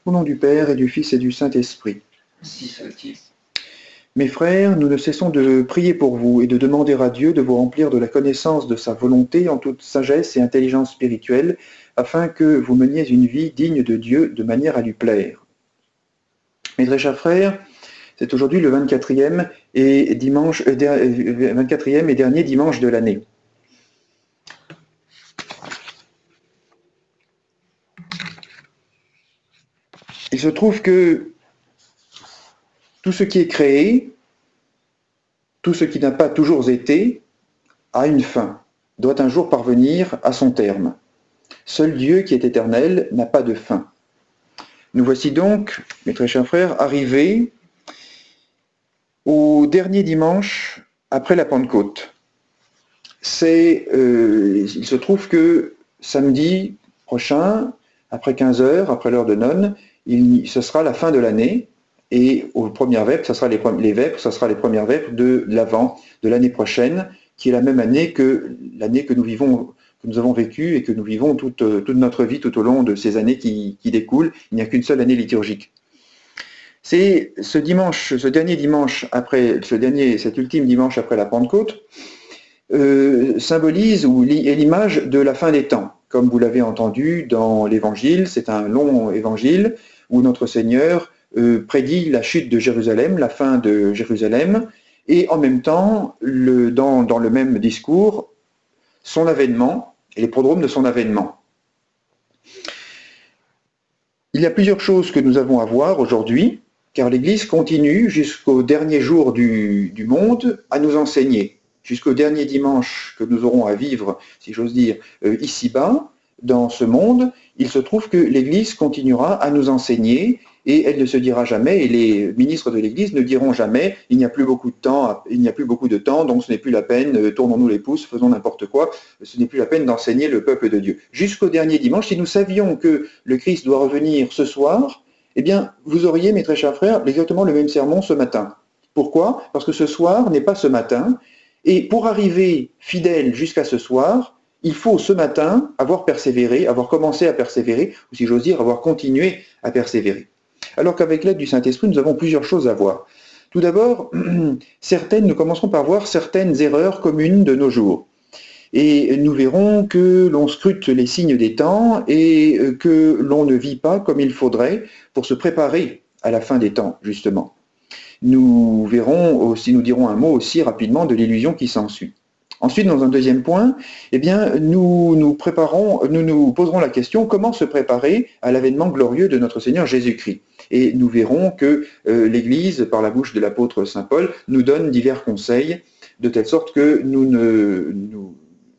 Au nom du Père et du Fils et du Saint-Esprit. Ainsi soit-il. Mes frères, nous ne cessons de prier pour vous et de demander à Dieu de vous remplir de la connaissance de sa volonté en toute sagesse et intelligence spirituelle, afin que vous meniez une vie digne de Dieu de manière à lui plaire. Mes très chers frères, c'est aujourd'hui le 24e et dernier dimanche de l'année. Il se trouve que tout ce qui est créé, tout ce qui n'a pas toujours été, a une fin, doit un jour parvenir à son terme. Seul Dieu qui est éternel n'a pas de fin. Nous voici donc, mes très chers frères, arrivés au dernier dimanche après la Pentecôte. Il se trouve que samedi prochain, après 15 heures, après l'heure de nonne, ce sera la fin de l'année, et aux premières vêpres, ce sera les premières vêpres de l'Avent, de l'année prochaine, qui est la même année que l'année que nous vivons, que nous avons vécue et que nous vivons toute notre vie tout au long de ces années qui découlent. Il n'y a qu'une seule année liturgique. C'est cet ultime dimanche après la Pentecôte, symbolise ou est l'image de la fin des temps. Comme vous l'avez entendu dans l'Évangile, c'est un long évangile où notre Seigneur prédit la chute de Jérusalem, la fin de Jérusalem, et en même temps, dans le même discours, son avènement et les prodromes de son avènement. Il y a plusieurs choses que nous avons à voir aujourd'hui, car l'Église continue jusqu'au dernier jour du monde à nous enseigner. Jusqu'au dernier dimanche que nous aurons à vivre, si j'ose dire, ici-bas, dans ce monde, il se trouve que l'Église continuera à nous enseigner et elle ne se dira jamais, et les ministres de l'Église ne diront jamais « il n'y a plus beaucoup de temps, donc ce n'est plus la peine, tournons-nous les pouces, faisons n'importe quoi, ce n'est plus la peine d'enseigner le peuple de Dieu ». Jusqu'au dernier dimanche, si nous savions que le Christ doit revenir ce soir, eh bien, vous auriez, mes très chers frères, exactement le même sermon ce matin. Pourquoi? Parce que ce soir n'est pas ce matin, et pour arriver fidèle jusqu'à ce soir, il faut ce matin avoir persévéré, avoir commencé à persévérer, ou si j'ose dire, avoir continué à persévérer. Alors qu'avec l'aide du Saint-Esprit, nous avons plusieurs choses à voir. Tout d'abord, nous commencerons par voir certaines erreurs communes de nos jours. Et nous verrons que l'on scrute les signes des temps et que l'on ne vit pas comme il faudrait pour se préparer à la fin des temps, justement. Nous dirons un mot aussi rapidement de l'illusion qui s'ensuit. Ensuite, dans un deuxième point, eh bien, nous nous poserons la question comment se préparer à l'avènement glorieux de notre Seigneur Jésus-Christ. Et nous verrons que l'Église, par la bouche de l'apôtre Saint Paul, nous donne divers conseils, de telle sorte que nous ne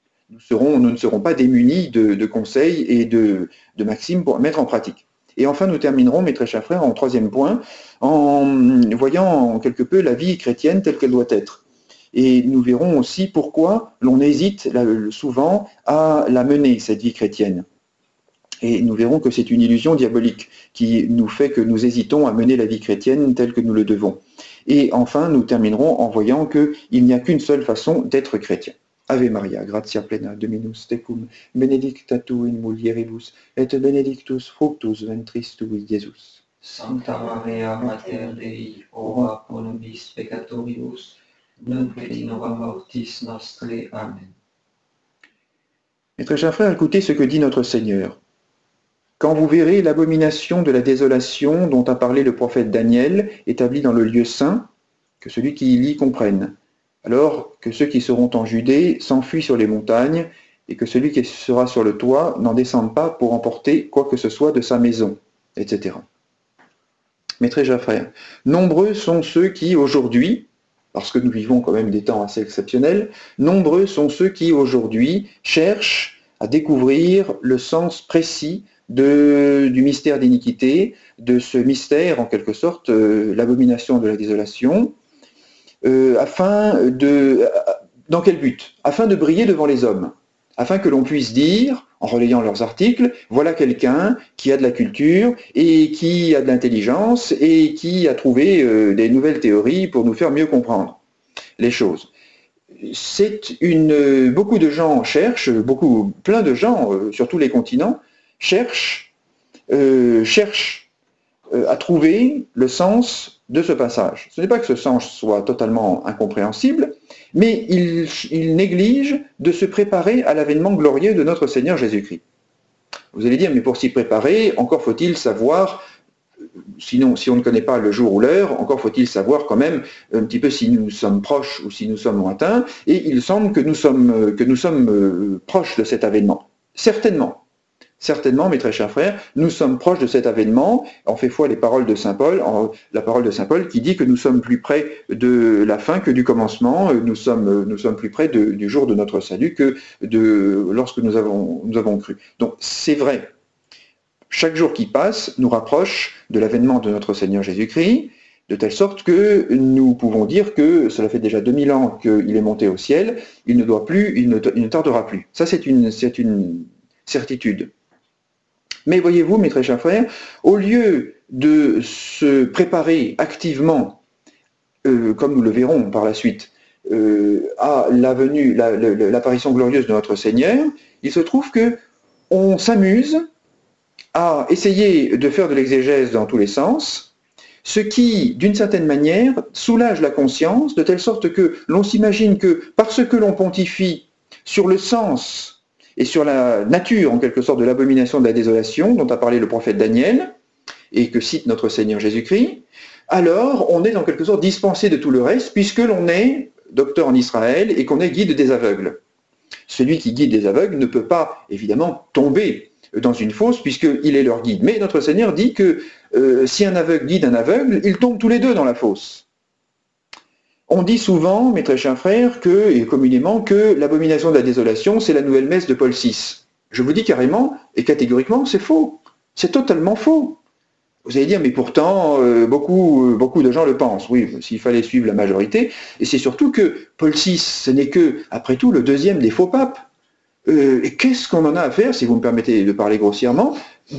serons pas démunis de conseils et de maximes pour mettre en pratique. Et enfin, nous terminerons, mes très chers frères, en troisième point, en voyant quelque peu la vie chrétienne telle qu'elle doit être. Et nous verrons aussi pourquoi l'on hésite souvent à la mener, cette vie chrétienne. Et nous verrons que c'est une illusion diabolique qui nous fait que nous hésitons à mener la vie chrétienne telle que nous le devons. Et enfin, nous terminerons en voyant qu'il n'y a qu'une seule façon d'être chrétien. Ave Maria, gratia plena, Dominus tecum, benedicta tu in mulieribus, et benedictus fructus ventris tui, Iesus. Sancta Maria, Mater Dei, ora pro nobis peccatoribus, nunc et in hora mortis nostre. Amen. Mes très chers frères, écoutez ce que dit notre Seigneur. Quand vous verrez l'abomination de la désolation dont a parlé le prophète Daniel, établie dans le lieu saint, que celui qui y lit comprenne. Alors que ceux qui seront en Judée s'enfuient sur les montagnes, et que celui qui sera sur le toit n'en descende pas pour emporter quoi que ce soit de sa maison, etc. Mes très chers frères, nombreux sont ceux qui aujourd'hui, parce que nous vivons quand même des temps assez exceptionnels, nombreux sont ceux qui aujourd'hui cherchent à découvrir le sens précis du mystère d'iniquité, de ce mystère en quelque sorte, l'abomination de la désolation, dans quel but? Afin de briller devant les hommes, afin que l'on puisse dire, en relayant leurs articles, voilà quelqu'un qui a de la culture et qui a de l'intelligence et qui a trouvé des nouvelles théories pour nous faire mieux comprendre les choses. Beaucoup de gens cherchent, plein de gens sur tous les continents cherchent à trouver le sens de ce passage. Ce n'est pas que ce sens soit totalement incompréhensible, mais il néglige de se préparer à l'avènement glorieux de notre Seigneur Jésus-Christ. Vous allez dire, mais pour s'y préparer, encore faut-il savoir, sinon, si on ne connaît pas le jour ou l'heure, encore faut-il savoir quand même un petit peu si nous sommes proches ou si nous sommes lointains, et il semble que nous sommes proches de cet avènement. Certainement, mes très chers frères, nous sommes proches de cet avènement. On fait foi les paroles de Saint Paul, la parole de Saint Paul qui dit que nous sommes plus près de la fin que du commencement. Nous sommes plus près du jour de notre salut que lorsque nous avons cru. Donc c'est vrai. Chaque jour qui passe nous rapproche de l'avènement de notre Seigneur Jésus-Christ, de telle sorte que nous pouvons dire que cela fait déjà 2000 ans qu'il est monté au ciel, il ne tardera plus. Ça, c'est une certitude. Mais voyez-vous, mes très chers frères, au lieu de se préparer activement, comme nous le verrons par la suite, à l'apparition glorieuse de notre Seigneur, il se trouve que on s'amuse à essayer de faire de l'exégèse dans tous les sens, ce qui, d'une certaine manière, soulage la conscience, de telle sorte que l'on s'imagine que parce que l'on pontifie sur le sens et sur la nature, en quelque sorte, de l'abomination de la désolation, dont a parlé le prophète Daniel, et que cite notre Seigneur Jésus-Christ, alors on est en quelque sorte dispensé de tout le reste, puisque l'on est docteur en Israël et qu'on est guide des aveugles. Celui qui guide des aveugles ne peut pas, évidemment, tomber dans une fosse, puisqu'il est leur guide. Mais notre Seigneur dit que si un aveugle guide un aveugle, ils tombent tous les deux dans la fosse. On dit souvent, mes très chers frères, et communément, que l'abomination de la désolation, c'est la nouvelle messe de Paul VI. Je vous dis carrément et catégoriquement, c'est faux. C'est totalement faux. Vous allez dire, mais pourtant, beaucoup de gens le pensent. Oui, s'il fallait suivre la majorité. Et c'est surtout que Paul VI, ce n'est que, après tout, le deuxième des faux papes. Et qu'est-ce qu'on en a à faire, si vous me permettez de parler grossièrement,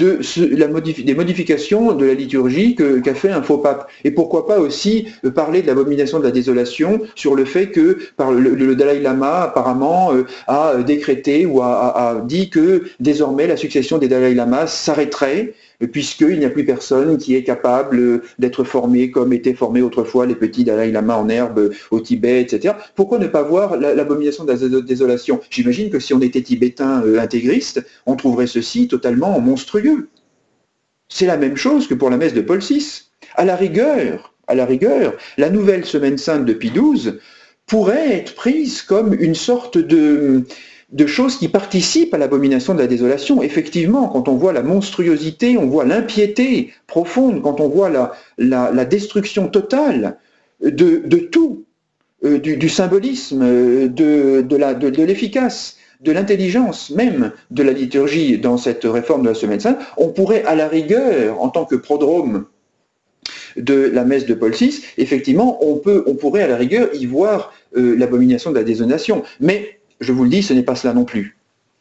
des modifications de la liturgie qu'a fait un faux pape. Et pourquoi pas aussi parler de l'abomination de la désolation sur le fait que le Dalai Lama apparemment a décrété ou a dit que désormais la succession des Dalai Lamas s'arrêterait puisqu'il n'y a plus personne qui est capable d'être formé comme étaient formés autrefois les petits Dalai Lama en herbe au Tibet, etc. Pourquoi ne pas voir l'abomination de la désolation? J'imagine que si on était tibétain intégriste, on trouverait ceci totalement monstrueux. C'est la même chose que pour la messe de Paul VI. À la rigueur, la nouvelle semaine sainte de Pie XII pourrait être prise comme une sorte de choses qui participent à l'abomination de la désolation. Effectivement, quand on voit la monstruosité, on voit l'impiété profonde, quand on voit la destruction totale de tout, du symbolisme, de l'efficace, de l'intelligence même de la liturgie dans cette réforme de la Semaine Sainte, on pourrait à la rigueur, en tant que prodrome de la messe de Paul VI, effectivement, on pourrait à la rigueur y voir l'abomination de la désolation. Mais je vous le dis, ce n'est pas cela non plus.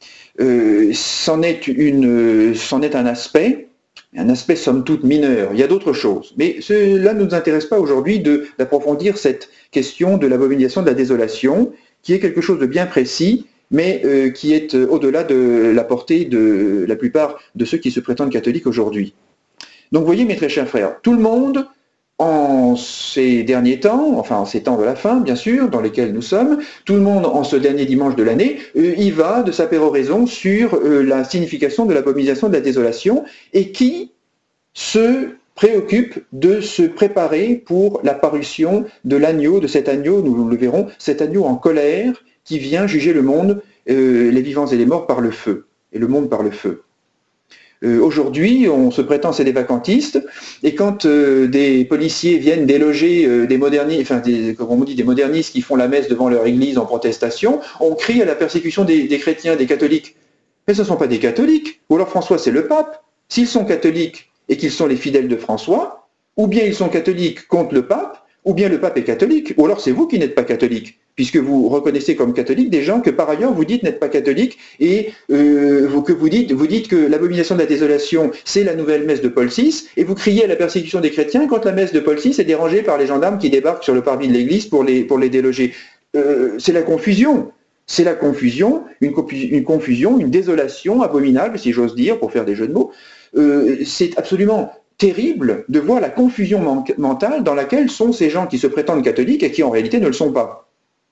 C'en est un aspect somme toute mineur. Il y a d'autres choses. Mais cela ne nous intéresse pas aujourd'hui d'approfondir cette question de l'abomination de la désolation, qui est quelque chose de bien précis, mais qui est au-delà de la portée de la plupart de ceux qui se prétendent catholiques aujourd'hui. Donc vous voyez, mes très chers frères, tout le monde, en ces derniers temps, enfin en ces temps de la fin, bien sûr, dans lesquels nous sommes, tout le monde, en ce dernier dimanche de l'année, y va de sa péroraison sur la signification de l'abomination de la désolation, et qui se préoccupe de se préparer pour la parution de l'agneau, de cet agneau, nous le verrons, cet agneau en colère, qui vient juger le monde, les vivants et les morts par le feu, et le monde par le feu. Aujourd'hui, on se prétend c'est des vacantistes, et quand des policiers viennent déloger des modernistes, comme on dit, des modernistes qui font la messe devant leur église en protestation, on crie à la persécution des chrétiens, des catholiques. Mais ce ne sont pas des catholiques, ou alors François c'est le pape. S'ils sont catholiques et qu'ils sont les fidèles de François, ou bien ils sont catholiques contre le pape, ou bien le pape est catholique, ou alors c'est vous qui n'êtes pas catholique, puisque vous reconnaissez comme catholique des gens que par ailleurs vous dites n'êtes pas catholique, et que vous dites que l'abomination de la désolation c'est la nouvelle messe de Paul VI, et vous criez à la persécution des chrétiens quand la messe de Paul VI est dérangée par les gendarmes qui débarquent sur le parvis de l'église pour les déloger. C'est la confusion. C'est la confusion, une désolation abominable, si j'ose dire, pour faire des jeux de mots. C'est absolument terrible de voir la confusion mentale dans laquelle sont ces gens qui se prétendent catholiques et qui en réalité ne le sont pas.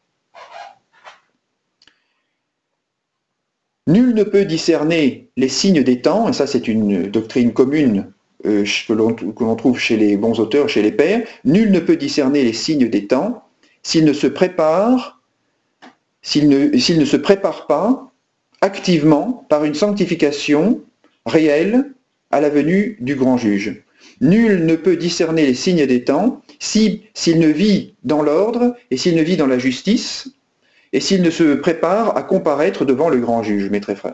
Nul ne peut discerner les signes des temps, et ça c'est une doctrine commune que l'on trouve chez les bons auteurs, chez les pères. Nul ne peut discerner les signes des temps s'il ne se prépare, s'il ne se prépare pas activement par une sanctification réelle à la venue du grand juge. Nul ne peut discerner les signes des temps s'il ne vit dans l'ordre et s'il ne vit dans la justice et s'il ne se prépare à comparaître devant le grand juge, mes très frères.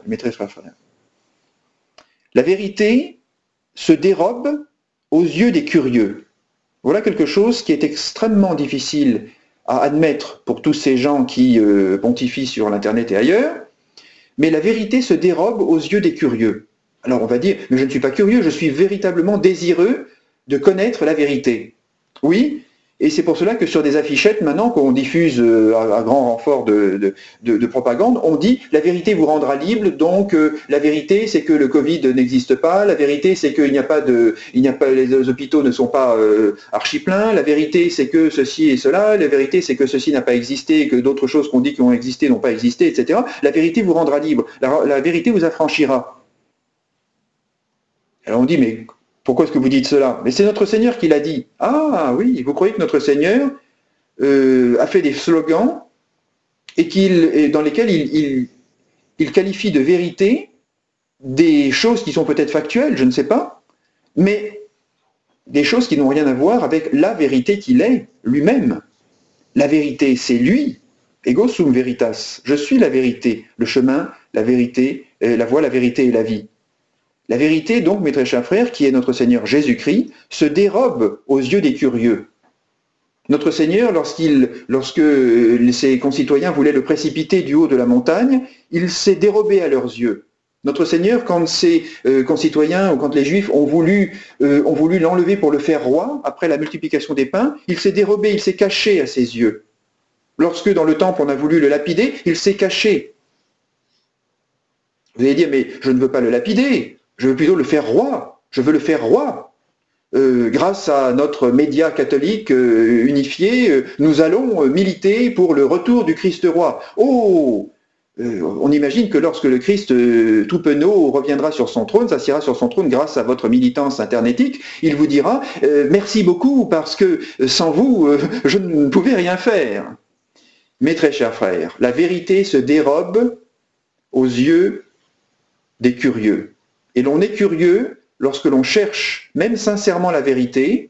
La vérité se dérobe aux yeux des curieux. Voilà quelque chose qui est extrêmement difficile à admettre pour tous ces gens qui pontifient sur l'Internet et ailleurs, mais la vérité se dérobe aux yeux des curieux. Alors on va dire, mais je ne suis pas curieux, je suis véritablement désireux de connaître la vérité. Oui, et c'est pour cela que sur des affichettes maintenant qu'on diffuse à grand renfort de propagande, on dit la vérité vous rendra libre, donc la vérité c'est que le Covid n'existe pas, la vérité c'est qu'il n'y a pas les hôpitaux ne sont pas archi pleins, la vérité c'est que ceci et cela, la vérité c'est que ceci n'a pas existé et que d'autres choses qu'on dit qui ont existé n'ont pas existé, etc. La vérité vous rendra libre, la vérité vous affranchira. Alors on dit, mais pourquoi est-ce que vous dites cela? Mais c'est notre Seigneur qui l'a dit. Ah oui, vous croyez que notre Seigneur a fait des slogans et dans lesquels il qualifie de vérité des choses qui sont peut-être factuelles, je ne sais pas, mais des choses qui n'ont rien à voir avec la vérité qu'il est lui-même. La vérité, c'est lui. Ego sum veritas. Je suis la vérité, le chemin, la vérité, la voie, la vérité et la vie. La vérité, donc, mes très chers frères, qui est notre Seigneur Jésus-Christ, se dérobe aux yeux des curieux. Notre Seigneur, lorsque ses concitoyens voulaient le précipiter du haut de la montagne, il s'est dérobé à leurs yeux. Notre Seigneur, quand ses concitoyens ou quand les Juifs ont voulu l'enlever pour le faire roi, après la multiplication des pains, il s'est dérobé, il s'est caché à ses yeux. Lorsque dans le temple on a voulu le lapider, il s'est caché. Vous allez dire, mais je ne veux pas le lapider, je veux plutôt le faire roi, je veux le faire roi. Grâce à notre média catholique unifié, nous allons militer pour le retour du Christ roi. Oh, on imagine que lorsque le Christ tout penaud reviendra sur son trône, s'assiera sur son trône grâce à votre militance internétique, il vous dira merci beaucoup parce que sans vous, je ne pouvais rien faire. Mes très chers frères, la vérité se dérobe aux yeux des curieux. Et l'on est curieux lorsque l'on cherche même sincèrement la vérité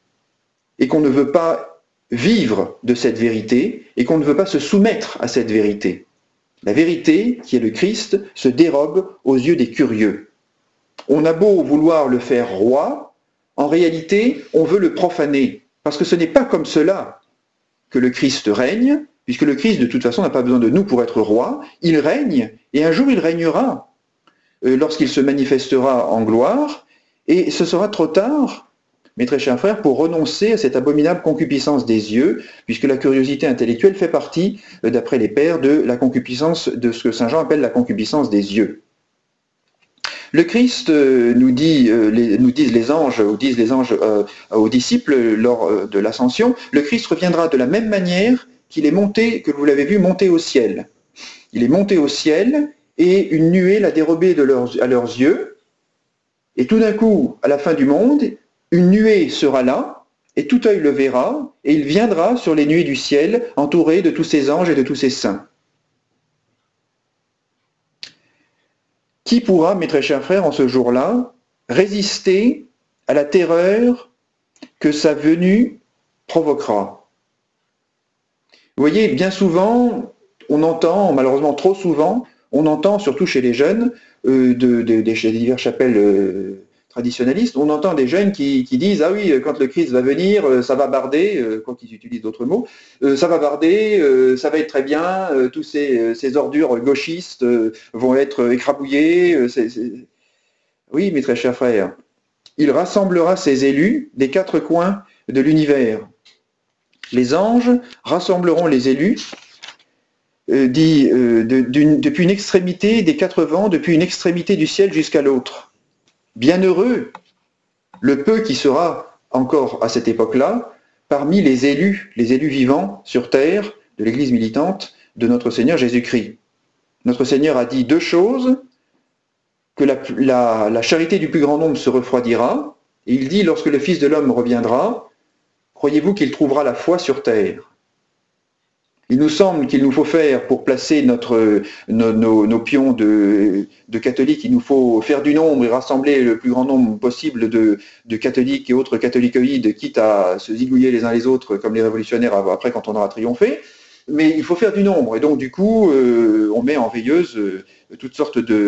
et qu'on ne veut pas vivre de cette vérité et qu'on ne veut pas se soumettre à cette vérité. La vérité, qui est le Christ, se dérobe aux yeux des curieux. On a beau vouloir le faire roi, en réalité, on veut le profaner. Parce que ce n'est pas comme cela que le Christ règne, puisque le Christ, de toute façon, n'a pas besoin de nous pour être roi. Il règne, et un jour il régnera, lorsqu'il se manifestera en gloire, et ce sera trop tard, mes très chers frères, pour renoncer à cette abominable concupiscence des yeux, puisque la curiosité intellectuelle fait partie, d'après les pères, de la concupiscence, de ce que saint Jean appelle la concupiscence des yeux. Le Christ nous disent les anges aux disciples lors de l'ascension, le Christ reviendra de la même manière qu'il est monté, que vous l'avez vu monter au ciel. Il est monté au ciel et une nuée l'a dérobé à leurs yeux. Et tout d'un coup, à la fin du monde, une nuée sera là, et tout œil le verra, et il viendra sur les nuées du ciel, entouré de tous ses anges et de tous ses saints. Qui pourra, mes très chers frères, en ce jour-là, résister à la terreur que sa venue provoquera? Vous voyez, bien souvent, on entend, malheureusement trop souvent, on entend, surtout chez les jeunes, des diverses chapelles traditionnalistes, on entend des jeunes qui disent « Ah oui, quand le Christ va venir, ça va barder », quoi qu'ils utilisent d'autres mots, ça va barder, ça va être très bien, tous ces ordures gauchistes vont être écrabouillés. Oui, mes très chers frères, il rassemblera ses élus des quatre coins de l'univers. Les anges rassembleront les élus depuis une extrémité des quatre vents, depuis une extrémité du ciel jusqu'à l'autre. Bienheureux le peu qui sera encore à cette époque-là parmi les élus vivants sur terre de l'Église militante de notre Seigneur Jésus-Christ. Notre Seigneur a dit deux choses, que la charité du plus grand nombre se refroidira, et il dit, lorsque le Fils de l'homme reviendra, croyez-vous qu'il trouvera la foi sur terre? Il nous semble qu'il nous faut faire, pour placer nos pions de catholiques, il nous faut faire du nombre et rassembler le plus grand nombre possible de catholiques et autres catholicoïdes, quitte à se zigouiller les uns les autres, comme les révolutionnaires après quand on aura triomphé. Mais il faut faire du nombre, et donc du coup, on met en veilleuse toutes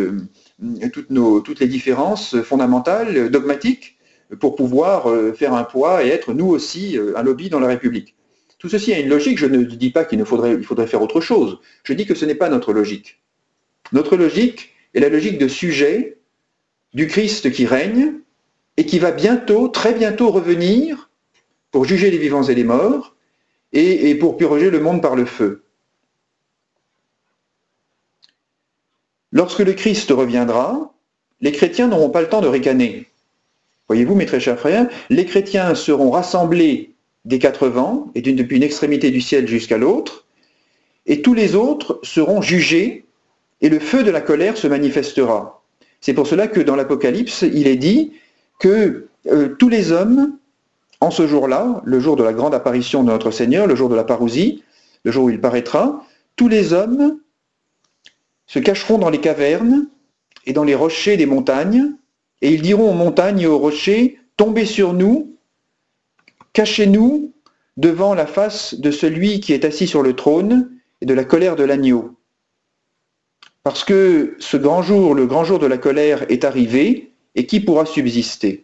les différences fondamentales, dogmatiques, pour pouvoir faire un poids et être nous aussi un lobby dans la République. Tout ceci a une logique, je ne dis pas qu'il faudrait faire autre chose, je dis que ce n'est pas notre logique. Notre logique est la logique de sujet du Christ qui règne et qui va bientôt, très bientôt revenir pour juger les vivants et les morts et pour purger le monde par le feu. Lorsque le Christ reviendra, les chrétiens n'auront pas le temps de ricaner. Voyez-vous, mes très chers frères, les chrétiens seront rassemblés des quatre vents, et depuis une extrémité du ciel jusqu'à l'autre, et tous les autres seront jugés, et le feu de la colère se manifestera. C'est pour cela que dans l'Apocalypse, il est dit que tous les hommes, en ce jour-là, le jour de la grande apparition de notre Seigneur, le jour de la parousie, le jour où il paraîtra, tous les hommes se cacheront dans les cavernes et dans les rochers des montagnes, et ils diront aux montagnes et aux rochers, tombez sur nous, cachez-nous devant la face de celui qui est assis sur le trône et de la colère de l'agneau. Parce que ce grand jour, le grand jour de la colère est arrivé, et qui pourra subsister?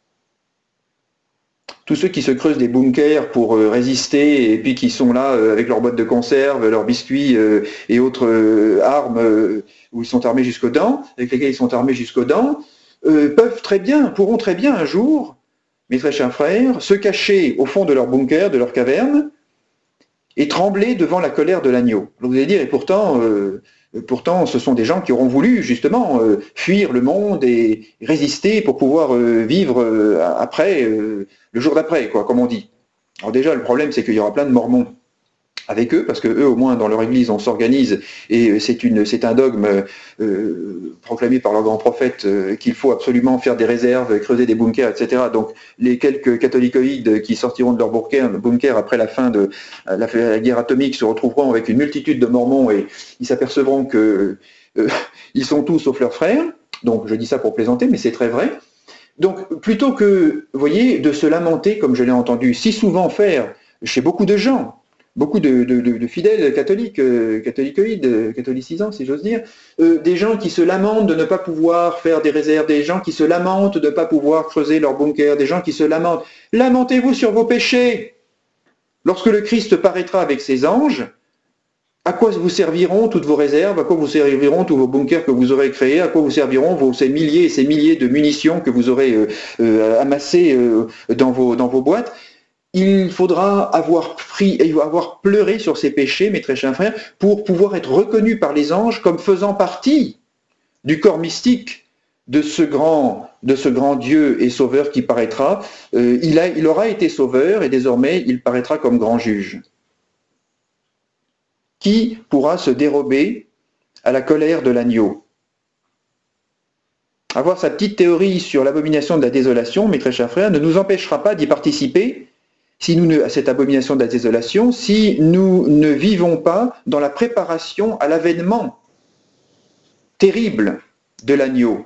Tous ceux qui se creusent des bunkers pour résister et puis qui sont là avec leurs boîtes de conserve, leurs biscuits et autres armes où ils sont armés jusqu'aux dents, avec lesquels ils sont armés jusqu'aux dents, pourront très bien un jour, mes très chers frères, se cacher au fond de leur bunker, de leur caverne, et trembler devant la colère de l'agneau. Vous allez dire, et pourtant, ce sont des gens qui auront voulu justement fuir le monde et résister pour pouvoir vivre après, le jour d'après, quoi, comme on dit. Alors déjà, le problème, c'est qu'il y aura plein de mormons avec eux, parce que eux, au moins, dans leur église, on s'organise, et c'est un dogme proclamé par leur grand prophète qu'il faut absolument faire des réserves, creuser des bunkers, etc. Donc, les quelques catholicoïdes qui sortiront de leur bunker après la fin de la guerre atomique se retrouveront avec une multitude de mormons, et ils s'apercevront que ils sont tous sauf leurs frères. Donc, je dis ça pour plaisanter, mais c'est très vrai. Donc, plutôt que, vous voyez, de se lamenter, comme je l'ai entendu si souvent faire chez beaucoup de gens, beaucoup de fidèles catholiques, catholicoïdes, catholicisants si j'ose dire, des gens qui se lamentent de ne pas pouvoir faire des réserves, des gens qui se lamentent de ne pas pouvoir creuser leur bunker, des gens qui se lamentent. Lamentez-vous sur vos péchés. Lorsque le Christ paraîtra avec ses anges, à quoi vous serviront toutes vos réserves, à quoi vous serviront tous vos bunkers que vous aurez créés, à quoi vous serviront ces milliers et ces milliers de munitions que vous aurez amassées dans vos boîtes? Il faudra avoir pleuré sur ses péchés, mes très chers frères, pour pouvoir être reconnu par les anges comme faisant partie du corps mystique de ce grand Dieu et Sauveur qui paraîtra. Il aura été Sauveur et désormais il paraîtra comme grand juge. Qui pourra se dérober à la colère de l'agneau? Avoir sa petite théorie sur l'abomination de la désolation, mes très chers frères, ne nous empêchera pas d'y participer à cette abomination de la désolation, si nous ne vivons pas dans la préparation à l'avènement terrible de l'agneau.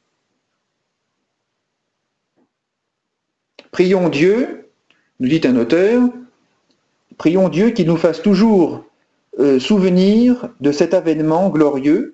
Prions Dieu, nous dit un auteur, prions Dieu qu'il nous fasse toujours souvenir de cet avènement glorieux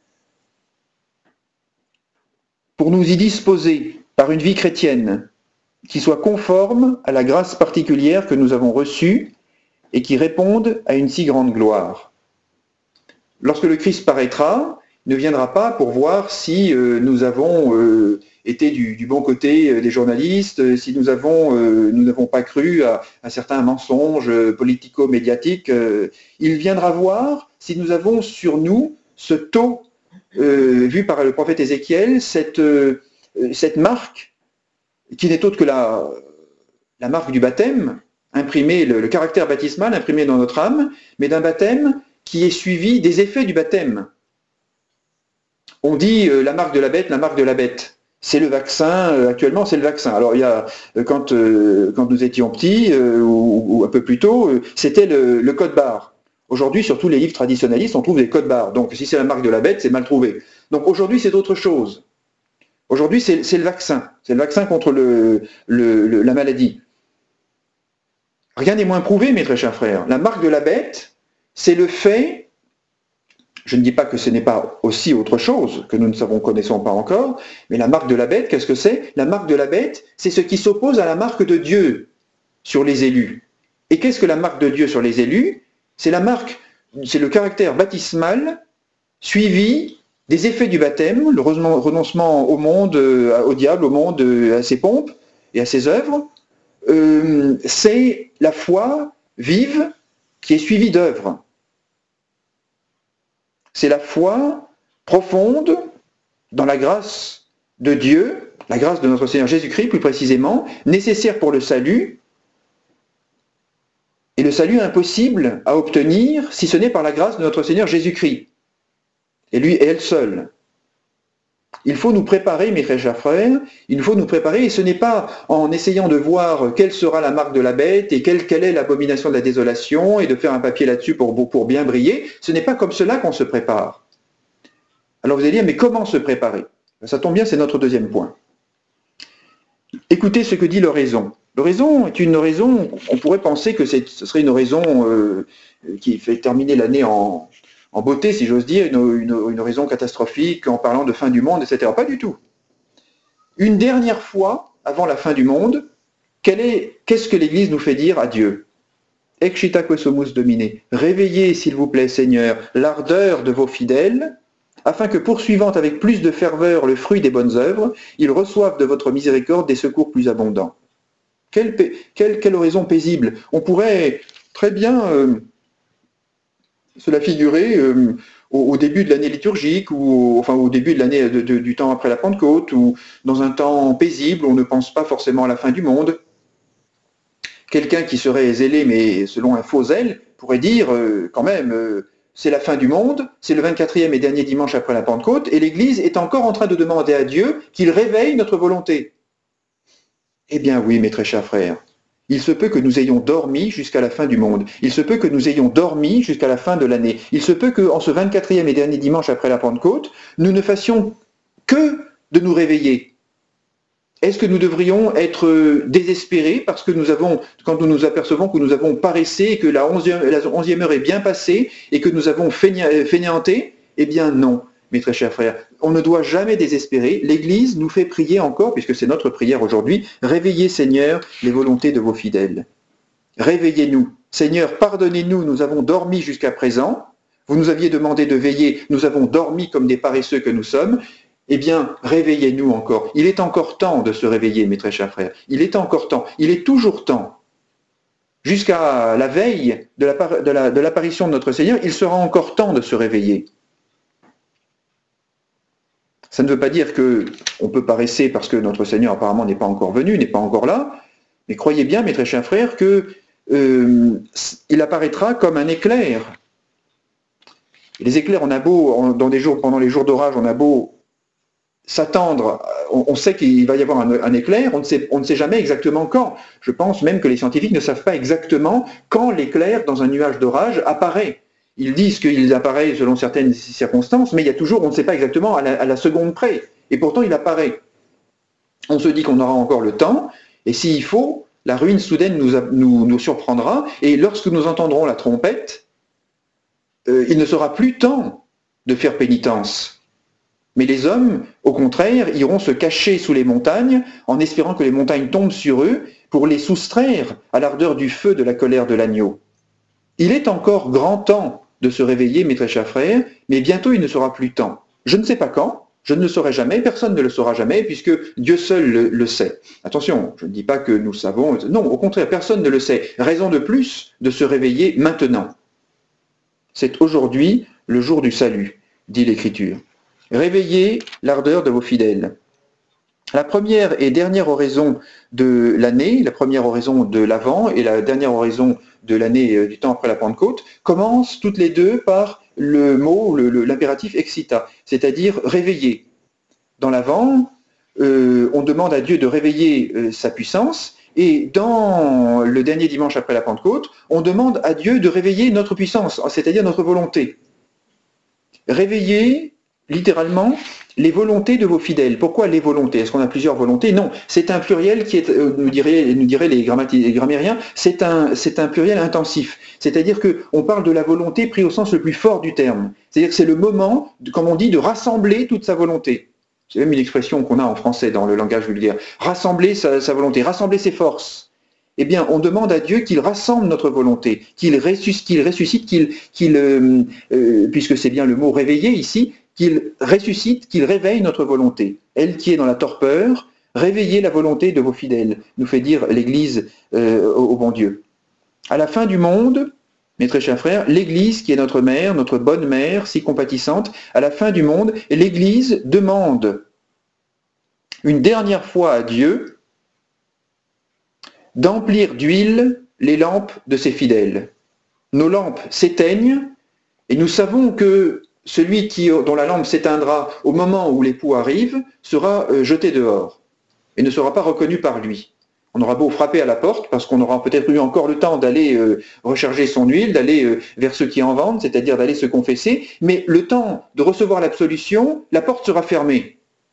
pour nous y disposer par une vie chrétienne qui soit conforme à la grâce particulière que nous avons reçue et qui réponde à une si grande gloire. Lorsque le Christ paraîtra, il ne viendra pas pour voir si nous avons été du bon côté des journalistes, si nous n'avons pas cru à certains mensonges politico-médiatiques. Il viendra voir si nous avons sur nous ce taux vu par le prophète Ézéchiel, cette marque qui n'est autre que la marque du baptême, imprimé, le caractère baptismal imprimé dans notre âme, mais d'un baptême qui est suivi des effets du baptême. On dit la marque de la bête, la marque de la bête. C'est le vaccin, actuellement c'est le vaccin. Alors il y a, quand nous étions petits, ou un peu plus tôt, c'était le code barre. Aujourd'hui, sur tous les livres traditionnalistes, on trouve des codes barres. Donc si c'est la marque de la bête, c'est mal trouvé. Donc aujourd'hui, c'est autre chose. Aujourd'hui, c'est le vaccin. C'est le vaccin contre la maladie. Rien n'est moins prouvé, mes très chers frères. La marque de la bête, c'est le fait, je ne dis pas que ce n'est pas aussi autre chose, que nous ne connaissons pas encore, mais la marque de la bête, qu'est-ce que c'est? La marque de la bête, c'est ce qui s'oppose à la marque de Dieu sur les élus. Et qu'est-ce que la marque de Dieu sur les élus? C'est la marque, c'est le caractère baptismal suivi des effets du baptême, le renoncement au monde, au diable, au monde, à ses pompes et à ses œuvres. C'est la foi vive qui est suivie d'œuvres. C'est la foi profonde dans la grâce de Dieu, la grâce de notre Seigneur Jésus-Christ plus précisément, nécessaire pour le salut, et le salut impossible à obtenir si ce n'est par la grâce de notre Seigneur Jésus-Christ, et lui et elle seule. Il faut nous préparer, mes très chers frères, il faut nous préparer, et ce n'est pas en essayant de voir quelle sera la marque de la bête et quelle est l'abomination de la désolation et de faire un papier là-dessus pour bien briller, ce n'est pas comme cela qu'on se prépare. Alors vous allez dire, mais comment se préparer? Ça tombe bien, c'est notre deuxième point. Écoutez ce que dit l'oraison. L'oraison est une oraison, on pourrait penser que ce serait une oraison qui fait terminer l'année en beauté, si j'ose dire, une oraison catastrophique en parlant de fin du monde, etc. Pas du tout. Une dernière fois, avant la fin du monde, qu'est-ce que l'Église nous fait dire à Dieu? Excita quesomus Domine. Réveillez, s'il vous plaît, Seigneur, l'ardeur de vos fidèles, afin que, poursuivant avec plus de ferveur le fruit des bonnes œuvres, ils reçoivent de votre miséricorde des secours plus abondants. Quelle oraison paisible. On pourrait très bien se la figurer au début de l'année liturgique, ou enfin au début de l'année du temps après la Pentecôte, ou dans un temps paisible où on ne pense pas forcément à la fin du monde. Quelqu'un qui serait zélé, mais selon un faux zèle, pourrait dire quand même, c'est la fin du monde, c'est le 24e et dernier dimanche après la Pentecôte, et l'Église est encore en train de demander à Dieu qu'il réveille notre volonté. Eh bien oui, mes très chers frères, il se peut que nous ayons dormi jusqu'à la fin du monde. Il se peut que nous ayons dormi jusqu'à la fin de l'année. Il se peut qu'en ce 24e et dernier dimanche après la Pentecôte, nous ne fassions que de nous réveiller. Est-ce que nous devrions être désespérés parce que quand nous nous apercevons que nous avons paressé, que la 11e heure est bien passée et que nous avons fainéanté? Eh bien non, mes très chers frères. On ne doit jamais désespérer. L'Église nous fait prier encore, puisque c'est notre prière aujourd'hui, « Réveillez, Seigneur, les volontés de vos fidèles. Réveillez-nous. Seigneur, pardonnez-nous, nous avons dormi jusqu'à présent. Vous nous aviez demandé de veiller, nous avons dormi comme des paresseux que nous sommes. Eh bien, réveillez-nous encore. Il est encore temps de se réveiller, mes très chers frères. Il est encore temps. Il est toujours temps. Jusqu'à la veille de l'apparition de notre Seigneur, il sera encore temps de se réveiller. Ça ne veut pas dire qu'on peut paresser parce que notre Seigneur apparemment n'est pas encore venu, n'est pas encore là, mais croyez bien, mes très chers frères, qu'il apparaîtra comme un éclair. Et les éclairs, on a beau, pendant les jours d'orage, on a beau s'attendre, on sait qu'il va y avoir un éclair, on ne sait jamais exactement quand. Je pense même que les scientifiques ne savent pas exactement quand l'éclair dans un nuage d'orage apparaît. Ils disent qu'il apparaît selon certaines circonstances, mais il y a toujours, on ne sait pas exactement à la seconde près. Et pourtant, il apparaît. On se dit qu'on aura encore le temps, et s'il faut, la ruine soudaine nous surprendra, et lorsque nous entendrons la trompette, il ne sera plus temps de faire pénitence. Mais les hommes, au contraire, iront se cacher sous les montagnes, en espérant que les montagnes tombent sur eux, pour les soustraire à l'ardeur du feu de la colère de l'agneau. Il est encore grand temps de se réveiller, mes très chers frères, mais bientôt il ne sera plus temps. Je ne sais pas quand, je ne le saurai jamais, personne ne le saura jamais, puisque Dieu seul le sait. Attention, je ne dis pas que nous savons, non, au contraire, personne ne le sait. Raison de plus de se réveiller maintenant. C'est aujourd'hui le jour du salut, dit l'Écriture. Réveillez l'ardeur de vos fidèles. La première et dernière oraison de l'année, la première oraison de l'Avent et la dernière oraison de l'année du temps après la Pentecôte, commencent toutes les deux par le mot, l'impératif excita, c'est-à-dire réveiller. Dans l'Avent, on demande à Dieu de réveiller sa puissance, et dans le dernier dimanche après la Pentecôte, on demande à Dieu de réveiller notre puissance, c'est-à-dire notre volonté. Réveiller, littéralement, les volontés de vos fidèles. Pourquoi les volontés? Est-ce qu'on a plusieurs volontés? Non, c'est un pluriel qui est, nous diraient les grammairiens, c'est un pluriel intensif. C'est-à-dire qu'on parle de la volonté pris au sens le plus fort du terme. C'est-à-dire que c'est le moment, comme on dit, de rassembler toute sa volonté. C'est même une expression qu'on a en français dans le langage vulgaire. Rassembler sa volonté, rassembler ses forces. Eh bien, on demande à Dieu qu'il rassemble notre volonté, qu'il ressuscite, puisque c'est bien le mot réveiller ici, qu'il ressuscite, qu'il réveille notre volonté. Elle qui est dans la torpeur, réveillez la volonté de vos fidèles, nous fait dire l'Église au bon Dieu. À la fin du monde, mes très chers frères, l'Église qui est notre mère, notre bonne mère, si compatissante, à la fin du monde, l'Église demande une dernière fois à Dieu d'emplir d'huile les lampes de ses fidèles. Nos lampes s'éteignent et nous savons que celui dont la lampe s'éteindra au moment où l'époux arrive sera jeté dehors et ne sera pas reconnu par lui. On aura beau frapper à la porte parce qu'on aura peut-être eu encore le temps d'aller recharger son huile, d'aller vers ceux qui en vendent, c'est-à-dire d'aller se confesser, mais le temps de recevoir l'absolution, la porte sera fermée.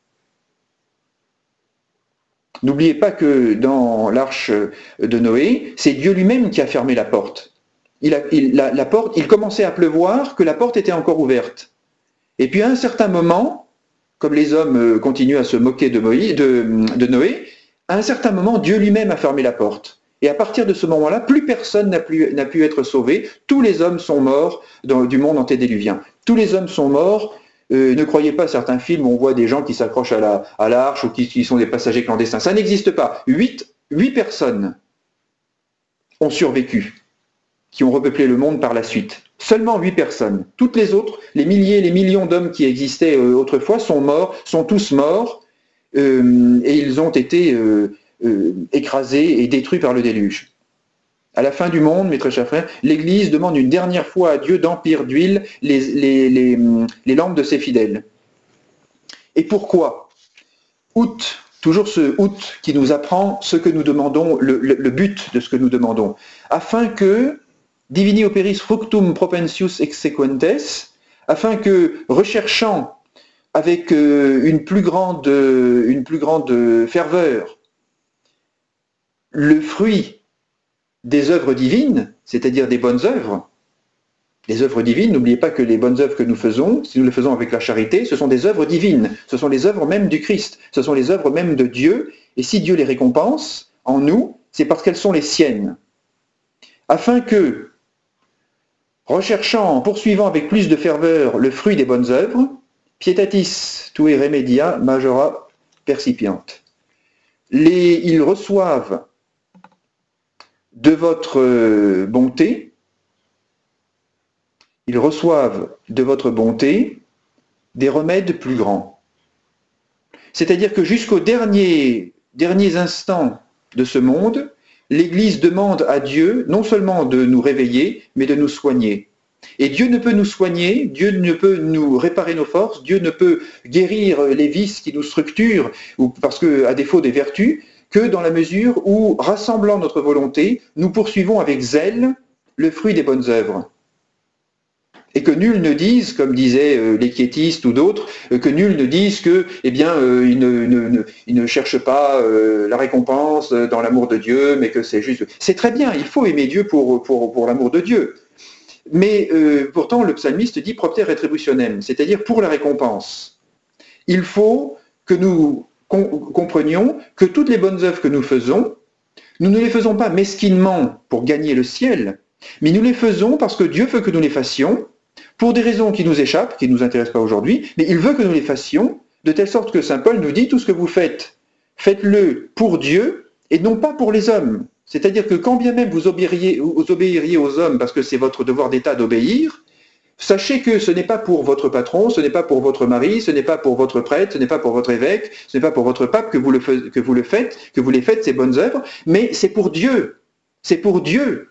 N'oubliez pas que dans l'arche de Noé, c'est Dieu lui-même qui a fermé la porte. Il commençait à pleuvoir que la porte était encore ouverte. Et puis à un certain moment, comme les hommes continuent à se moquer de Noé, à un certain moment, Dieu lui-même a fermé la porte. Et à partir de ce moment-là, plus personne n'a pu être sauvé. Tous les hommes sont morts du monde antédiluvien. Tous les hommes sont morts. Ne croyez pas certains films où on voit des gens qui s'accrochent à l'arche ou qui sont des passagers clandestins. Ça n'existe pas. Huit personnes ont survécu, qui ont repeuplé le monde par la suite. Seulement 8 personnes. Toutes les autres, les milliers, les millions d'hommes qui existaient autrefois sont morts, sont tous morts, et ils ont été écrasés et détruits par le déluge. À la fin du monde, mes très chers frères, l'Église demande une dernière fois à Dieu d'emplir d'huile les lampes de ses fidèles. Et pourquoi? Toujours ce qui nous apprend ce que nous demandons, le but de ce que nous demandons, afin que divini operis fructum propensius exsequentes, afin que, recherchant avec une plus grande ferveur le fruit des œuvres divines, c'est-à-dire des bonnes œuvres. Les œuvres divines, n'oubliez pas que les bonnes œuvres que nous faisons, si nous les faisons avec la charité, ce sont des œuvres divines, ce sont les œuvres même du Christ, ce sont les œuvres même de Dieu, et si Dieu les récompense en nous, c'est parce qu'elles sont les siennes. Afin que, recherchant, poursuivant avec plus de ferveur le fruit des bonnes œuvres, pietatis tue remedia majora percipiant. Ils reçoivent de votre bonté, des remèdes plus grands. C'est-à-dire que jusqu'aux derniers instants de ce monde, l'Église demande à Dieu non seulement de nous réveiller, mais de nous soigner. Et Dieu ne peut nous soigner, Dieu ne peut nous réparer nos forces, Dieu ne peut guérir les vices qui nous structurent, ou parce qu'à défaut des vertus, que dans la mesure où, rassemblant notre volonté, nous poursuivons avec zèle le fruit des bonnes œuvres. Et que nul ne dise, comme disaient les quiétistes ou d'autres, que nul ne dise que, ils ne cherchent pas la récompense dans l'amour de Dieu, mais que c'est juste. C'est très bien, il faut aimer Dieu pour l'amour de Dieu. Mais pourtant, le psalmiste dit propter retributionem, c'est-à-dire pour la récompense. Il faut que nous comprenions que toutes les bonnes œuvres que nous ne les faisons pas mesquinement pour gagner le ciel, mais nous les faisons parce que Dieu veut que nous les fassions, pour des raisons qui nous échappent, qui ne nous intéressent pas aujourd'hui, mais il veut que nous les fassions, de telle sorte que saint Paul nous dit, tout ce que vous faites, faites-le pour Dieu et non pas pour les hommes. C'est-à-dire que quand bien même vous obéiriez aux hommes, parce que c'est votre devoir d'État d'obéir, Sachez que ce n'est pas pour votre patron, ce n'est pas pour votre mari, ce n'est pas pour votre prêtre, ce n'est pas pour votre évêque, ce n'est pas pour votre pape que vous les faites, ces bonnes œuvres, mais c'est pour Dieu. C'est pour Dieu.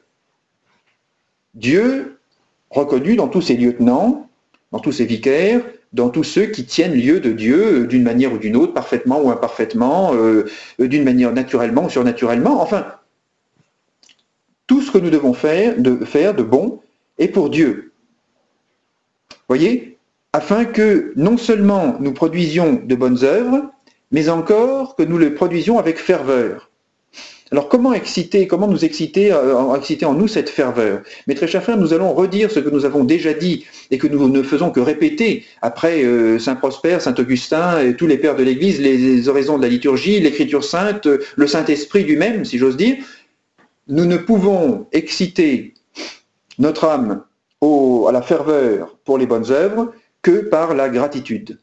Dieu reconnu dans tous ses lieutenants, dans tous ses vicaires, dans tous ceux qui tiennent lieu de Dieu d'une manière ou d'une autre, parfaitement ou imparfaitement, d'une manière naturellement ou surnaturellement. Enfin, tout ce que nous devons faire de bon est pour Dieu. Voyez, afin que non seulement nous produisions de bonnes œuvres, mais encore que nous les produisions avec ferveur. Alors comment nous exciter en nous cette ferveur? Mes très chers frères, nous allons redire ce que nous avons déjà dit et que nous ne faisons que répéter après Saint Prosper, Saint Augustin et tous les pères de l'Église, les oraisons de la liturgie, l'Écriture sainte, le Saint-Esprit lui-même, si j'ose dire. Nous ne pouvons exciter notre âme à la ferveur pour les bonnes œuvres que par la gratitude.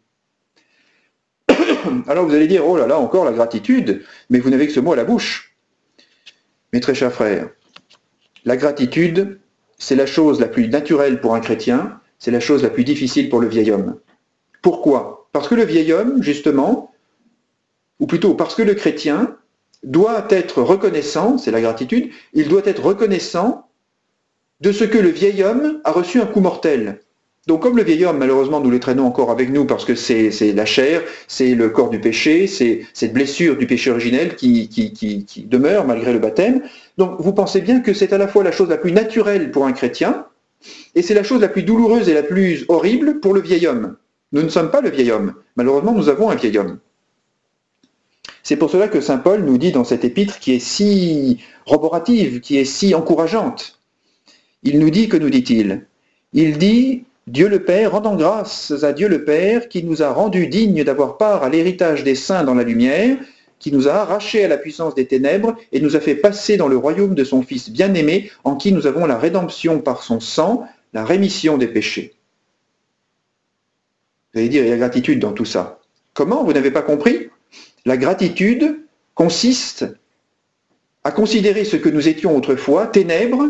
Alors vous allez dire, oh là là, encore la gratitude, mais vous n'avez que ce mot à la bouche. Mes très chers frères, la gratitude, c'est la chose la plus naturelle pour un chrétien, c'est la chose la plus difficile pour le vieil homme. Pourquoi? Parce que le vieil homme, justement, ou plutôt parce que le chrétien doit être reconnaissant, c'est la gratitude, il doit être reconnaissant de ce que le vieil homme a reçu un coup mortel. Donc comme le vieil homme, malheureusement, nous le traînons encore avec nous parce que c'est la chair, c'est le corps du péché, c'est cette blessure du péché originel qui demeure malgré le baptême. Donc vous pensez bien que c'est à la fois la chose la plus naturelle pour un chrétien et c'est la chose la plus douloureuse et la plus horrible pour le vieil homme. Nous ne sommes pas le vieil homme. Malheureusement, nous avons un vieil homme. C'est pour cela que saint Paul nous dit dans cette épître qui est si roborative, qui est si encourageante. Il nous dit, que nous dit-il? Il dit, Dieu le Père, rendant grâce à Dieu le Père, qui nous a rendus dignes d'avoir part à l'héritage des saints dans la lumière, qui nous a arrachés à la puissance des ténèbres et nous a fait passer dans le royaume de son Fils bien-aimé, en qui nous avons la rédemption par son sang, la rémission des péchés. Vous allez dire, il y a gratitude dans tout ça. Comment? Vous n'avez pas compris? La gratitude consiste à considérer ce que nous étions autrefois, ténèbres,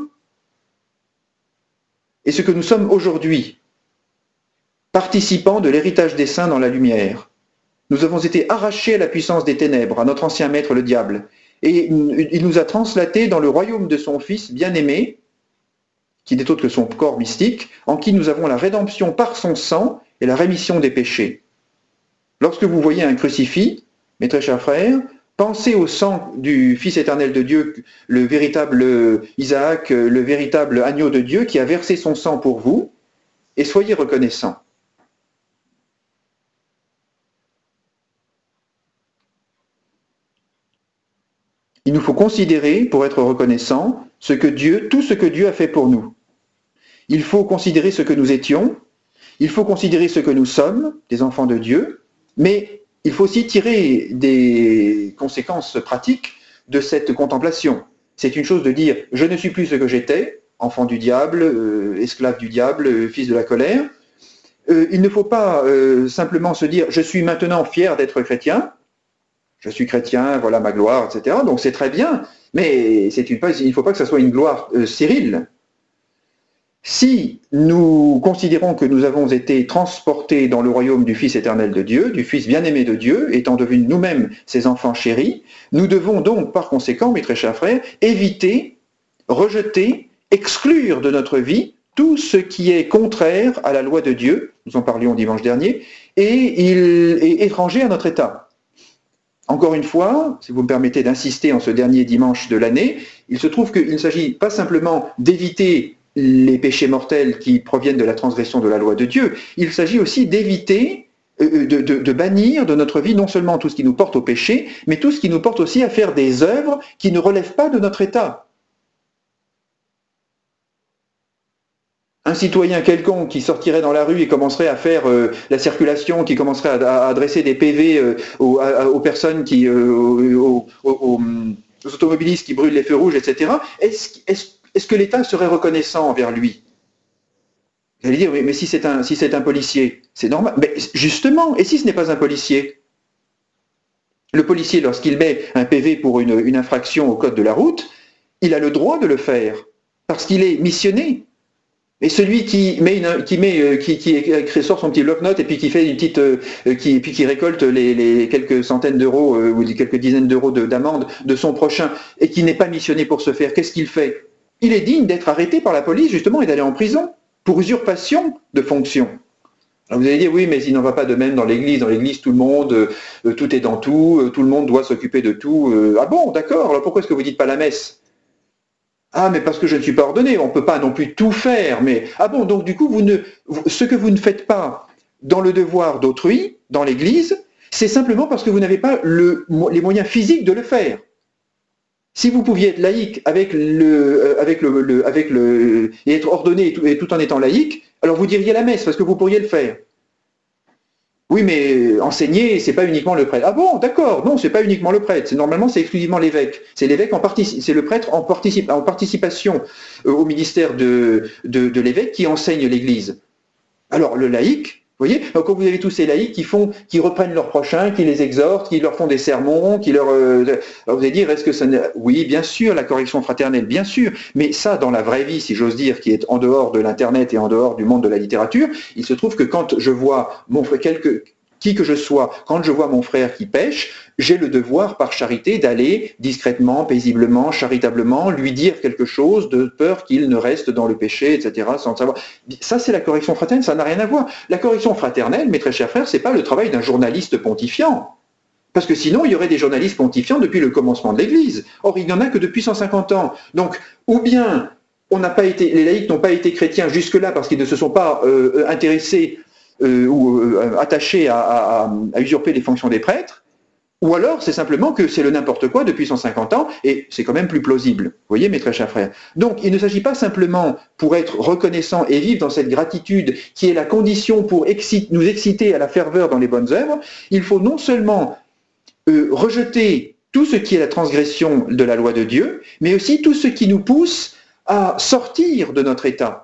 et ce que nous sommes aujourd'hui, participants de l'héritage des saints dans la lumière. Nous avons été arrachés à la puissance des ténèbres, à notre ancien maître le diable, et il nous a translatés dans le royaume de son Fils bien-aimé, qui n'est autre que son corps mystique, en qui nous avons la rédemption par son sang et la rémission des péchés. Lorsque vous voyez un crucifix, mes très chers frères, pensez au sang du Fils éternel de Dieu, le véritable Isaac, le véritable agneau de Dieu qui a versé son sang pour vous, et soyez reconnaissants. Il nous faut considérer, pour être reconnaissants, tout ce que Dieu a fait pour nous. Il faut considérer ce que nous étions, il faut considérer ce que nous sommes, des enfants de Dieu, mais il faut aussi tirer des conséquences pratiques de cette contemplation. C'est une chose de dire « je ne suis plus ce que j'étais, enfant du diable, esclave du diable, fils de la colère ». Il ne faut pas simplement se dire « je suis maintenant fier d'être chrétien ». Je suis chrétien, voilà ma gloire, etc. Donc c'est très bien, mais il ne faut pas que ça soit une gloire stérile. Si nous considérons que nous avons été transportés dans le royaume du Fils éternel de Dieu, du Fils bien-aimé de Dieu, étant devenus nous-mêmes ses enfants chéris, nous devons donc, par conséquent, mes très chers frères, éviter, rejeter, exclure de notre vie tout ce qui est contraire à la loi de Dieu, nous en parlions dimanche dernier, et il est étranger à notre état. Encore une fois, si vous me permettez d'insister en ce dernier dimanche de l'année, il se trouve qu'il ne s'agit pas simplement d'éviter les péchés mortels qui proviennent de la transgression de la loi de Dieu, il s'agit aussi d'éviter, de bannir de notre vie non seulement tout ce qui nous porte au péché, mais tout ce qui nous porte aussi à faire des œuvres qui ne relèvent pas de notre état. Un citoyen quelconque qui sortirait dans la rue et commencerait à faire la circulation, qui commencerait à adresser des PV aux personnes, aux automobilistes qui brûlent les feux rouges, etc., est-ce que l'État serait reconnaissant envers lui? Vous allez dire, mais si c'est un policier, c'est normal. Mais justement, et si ce n'est pas un policier? Le policier, lorsqu'il met un PV pour une infraction au code de la route, il a le droit de le faire, parce qu'il est missionné. Et celui qui sort son petit bloc-notes et puis qui fait une petite, puis qui récolte les quelques centaines d'euros ou quelques dizaines d'euros d'amende de son prochain et qui n'est pas missionné pour ce faire, qu'est-ce qu'il fait? Il est digne d'être arrêté par la police justement et d'aller en prison pour usurpation de fonction. Alors vous allez dire oui, mais il n'en va pas de même dans l'Église. Dans l'Église, tout le monde, tout est dans tout, tout le monde doit s'occuper de tout. Ah bon, d'accord. Alors pourquoi est-ce que vous dites pas la messe? Ah, mais parce que je ne suis pas ordonné, on ne peut pas non plus tout faire. Mais ah bon, donc du coup, ce que vous ne faites pas dans le devoir d'autrui, dans l'Église, c'est simplement parce que vous n'avez pas les moyens physiques de le faire. Si vous pouviez être laïque et être ordonné et tout en étant laïque, alors vous diriez la messe parce que vous pourriez le faire. Oui, mais enseigner, c'est pas uniquement le prêtre. Ah bon, d'accord, non, c'est pas uniquement le prêtre. Normalement, c'est exclusivement l'évêque. C'est l'évêque c'est le prêtre en participation au ministère de l'évêque qui enseigne l'Église. Alors, le laïc, vous voyez, donc, quand vous avez tous ces laïcs qui reprennent leurs prochains, qui les exhortent, qui leur font des sermons, alors vous allez dire, est-ce que ça oui, bien sûr, la correction fraternelle, bien sûr, mais ça, dans la vraie vie, si j'ose dire, qui est en dehors de l'Internet et en dehors du monde de la littérature, il se trouve que quand je vois mon frère, qui que je sois, quand je vois mon frère qui pêche, j'ai le devoir, par charité, d'aller discrètement, paisiblement, charitablement, lui dire quelque chose de peur qu'il ne reste dans le péché, etc., sans savoir. Ça, c'est la correction fraternelle, ça n'a rien à voir. La correction fraternelle, mes très chers frères, c'est pas le travail d'un journaliste pontifiant. Parce que sinon, il y aurait des journalistes pontifiants depuis le commencement de l'Église. Or, il n'y en a que depuis 150 ans. Donc, ou bien les laïcs n'ont pas été chrétiens jusque-là parce qu'ils ne se sont pas intéressés attachés à usurper les fonctions des prêtres, ou alors c'est simplement que c'est le n'importe quoi depuis 150 ans, et c'est quand même plus plausible. Vous voyez, mes très chers frères. Donc, il ne s'agit pas simplement pour être reconnaissant et vivre dans cette gratitude qui est la condition pour nous exciter à la ferveur dans les bonnes œuvres. Il faut non seulement rejeter tout ce qui est la transgression de la loi de Dieu, mais aussi tout ce qui nous pousse à sortir de notre état.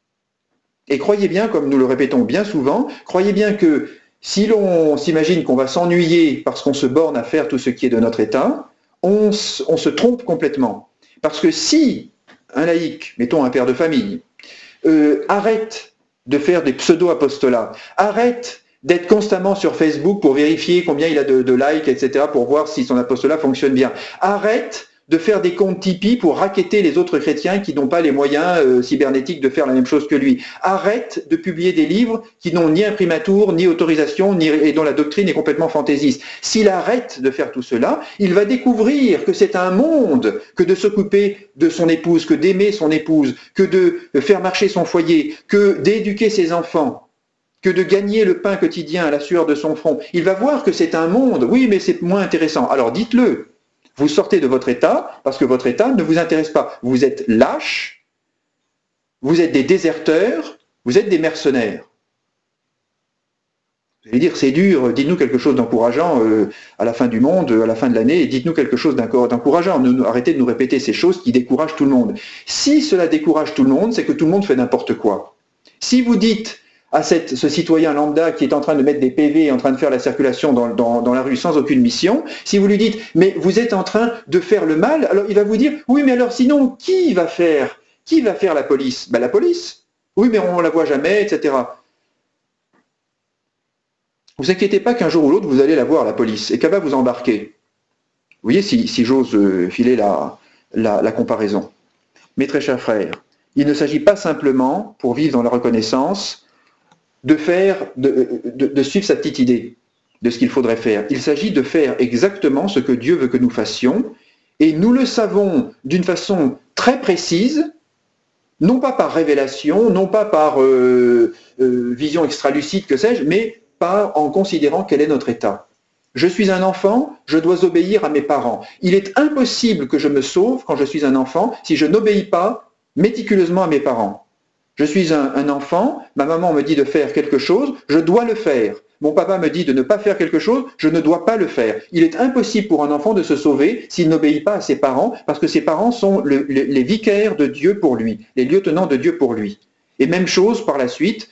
Et croyez bien, comme nous le répétons bien souvent, croyez bien que si l'on s'imagine qu'on va s'ennuyer parce qu'on se borne à faire tout ce qui est de notre état, on se trompe complètement. Parce que si un laïc, mettons un père de famille, arrête de faire des pseudo-apostolats, arrête d'être constamment sur Facebook pour vérifier combien il a de likes, etc., pour voir si son apostolat fonctionne bien, arrête de faire des comptes Tipeee pour racketter les autres chrétiens qui n'ont pas les moyens cybernétiques de faire la même chose que lui. Arrête de publier des livres qui n'ont ni imprimatur, ni autorisation, et dont la doctrine est complètement fantaisiste. S'il arrête de faire tout cela, il va découvrir que c'est un monde que de s'occuper de son épouse, que d'aimer son épouse, que de faire marcher son foyer, que d'éduquer ses enfants, que de gagner le pain quotidien à la sueur de son front. Il va voir que c'est un monde, oui, mais c'est moins intéressant. Alors dites-le. Vous sortez de votre état parce que votre état ne vous intéresse pas. Vous êtes lâches, vous êtes des déserteurs, vous êtes des mercenaires. Vous allez dire, c'est dur, dites-nous quelque chose d'encourageant à la fin du monde, à la fin de l'année, et dites-nous quelque chose d'encourageant. Arrêtez de nous répéter ces choses qui découragent tout le monde. Si cela décourage tout le monde, c'est que tout le monde fait n'importe quoi. Si vous dites à ce citoyen lambda qui est en train de mettre des PV, en train de faire la circulation dans la rue sans aucune mission, si vous lui dites « mais vous êtes en train de faire le mal », alors il va vous dire « oui, mais alors sinon, qui va faire la police ?» Ben la police. Oui, mais on ne la voit jamais, etc. Vous inquiétez pas qu'un jour ou l'autre, vous allez la voir, la police, et qu'elle va vous embarquer. Vous voyez, si j'ose filer la comparaison. Mes très chers frères, il ne s'agit pas simplement, pour vivre dans la reconnaissance, de suivre sa petite idée de ce qu'il faudrait faire. Il s'agit de faire exactement ce que Dieu veut que nous fassions, et nous le savons d'une façon très précise, non pas par révélation, non pas par vision extralucide, que sais-je, mais en considérant quel est notre état. Je suis un enfant, je dois obéir à mes parents. Il est impossible que je me sauve quand je suis un enfant si je n'obéis pas méticuleusement à mes parents. Je suis un enfant, ma maman me dit de faire quelque chose, je dois le faire. Mon papa me dit de ne pas faire quelque chose, je ne dois pas le faire. Il est impossible pour un enfant de se sauver s'il n'obéit pas à ses parents, parce que ses parents sont les vicaires de Dieu pour lui, les lieutenants de Dieu pour lui. Et même chose pour la suite,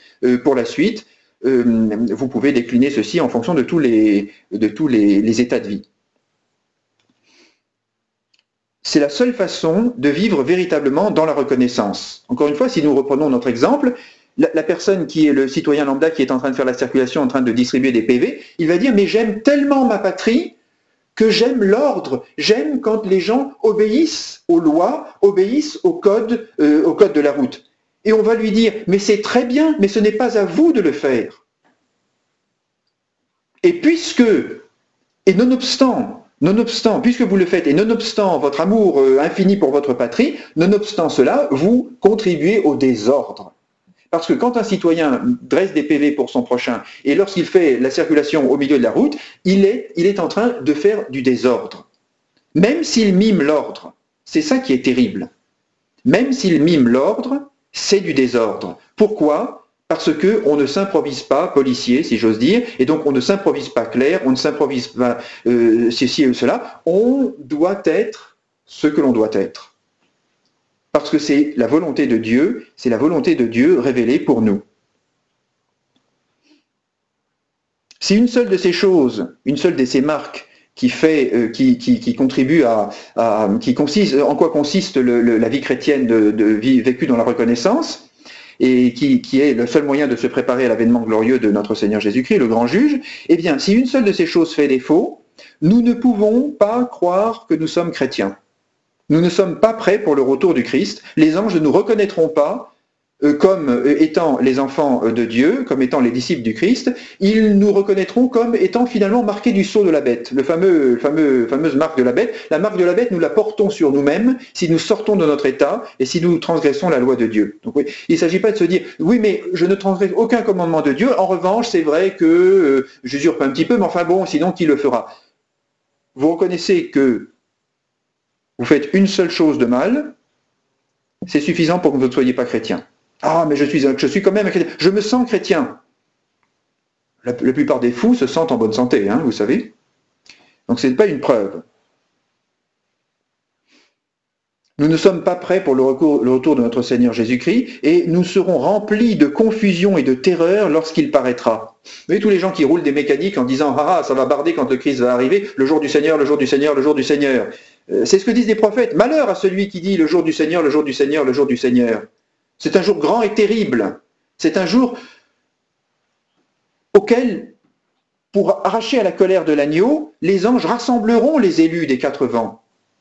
vous pouvez décliner ceci en fonction de tous les états de vie. c'est la seule façon de vivre véritablement dans la reconnaissance. Encore une fois, si nous reprenons notre exemple, la personne qui est le citoyen lambda qui est en train de faire la circulation, en train de distribuer des PV, il va dire « mais j'aime tellement ma patrie que j'aime l'ordre, j'aime quand les gens obéissent aux lois, obéissent au code de la route. » Et on va lui dire « mais c'est très bien, mais ce n'est pas à vous de le faire. » Et puisque, et nonobstant, puisque vous le faites, et nonobstant votre amour infini pour votre patrie, nonobstant cela, vous contribuez au désordre. Parce que quand un citoyen dresse des PV pour son prochain, et lorsqu'il fait la circulation au milieu de la route, il est en train de faire du désordre. Même s'il mime l'ordre, c'est ça qui est terrible. Même s'il mime l'ordre, c'est du désordre. Pourquoi ? Parce qu'on ne s'improvise pas policier, si j'ose dire, et donc on ne s'improvise pas clerc, on ne s'improvise pas ceci ou cela. On doit être ce que l'on doit être. Parce que c'est la volonté de Dieu, c'est la volonté de Dieu révélée pour nous. Si une seule de ces choses, une seule de ces marques qui contribue qui consiste, en quoi consiste la vie chrétienne vécue dans la reconnaissance, et qui est le seul moyen de se préparer à l'avènement glorieux de notre Seigneur Jésus-Christ, le grand juge, eh bien, si une seule de ces choses fait défaut, nous ne pouvons pas croire que nous sommes chrétiens. Nous ne sommes pas prêts pour le retour du Christ. Les anges ne nous reconnaîtront pas comme étant les enfants de Dieu, comme étant les disciples du Christ. Ils nous reconnaîtront comme étant finalement marqués du sceau de la bête, fameuse marque de la bête. La marque de la bête, nous la portons sur nous-mêmes si nous sortons de notre état et si nous transgressons la loi de Dieu. Donc, oui, il ne s'agit pas de se dire « oui, mais je ne transgresse aucun commandement de Dieu. En revanche, c'est vrai que j'usurpe un petit peu, mais enfin bon, sinon qui le fera ?» Vous reconnaissez que vous faites une seule chose de mal, c'est suffisant pour que vous ne soyez pas chrétien. Ah, mais je suis quand même un chrétien, je me sens chrétien. La plupart des fous se sentent en bonne santé, hein, vous savez. Donc ce n'est pas une preuve. Nous ne sommes pas prêts pour le retour de notre Seigneur Jésus-Christ et nous serons remplis de confusion et de terreur lorsqu'il paraîtra. Vous voyez tous les gens qui roulent des mécaniques en disant « Ah, ça va barder quand le Christ va arriver, le jour du Seigneur, le jour du Seigneur, le jour du Seigneur ». C'est ce que disent les prophètes. Malheur à celui qui dit le jour du Seigneur, le jour du Seigneur, le jour du Seigneur. C'est un jour grand et terrible. C'est un jour auquel, pour arracher à la colère de l'agneau, les anges rassembleront les élus des quatre vents.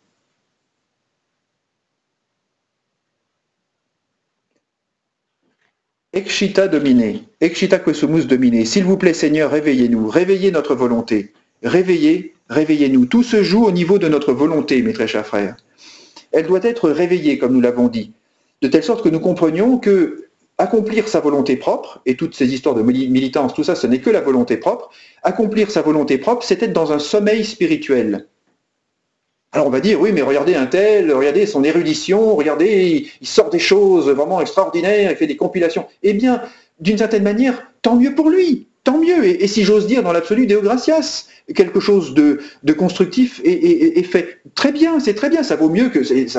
Excita domine, excita quesumus domine. S'il vous plaît, Seigneur, réveillez-nous, réveillez notre volonté. Réveillez-nous. Tout se joue au niveau de notre volonté, mes très chers frères. Elle doit être réveillée, comme nous l'avons dit, de telle sorte que nous comprenions que accomplir sa volonté propre, et toutes ces histoires de militance, tout ça, ce n'est que la volonté propre, accomplir sa volonté propre, c'est être dans un sommeil spirituel. Alors on va dire, oui, mais regardez un tel, regardez son érudition, regardez, il sort des choses vraiment extraordinaires, il fait des compilations. Eh bien, d'une certaine manière, tant mieux pour lui, tant mieux. Et si j'ose dire, dans l'absolu, Deo gratias, quelque chose de constructif est fait. Très bien, c'est très bien. Ça vaut mieux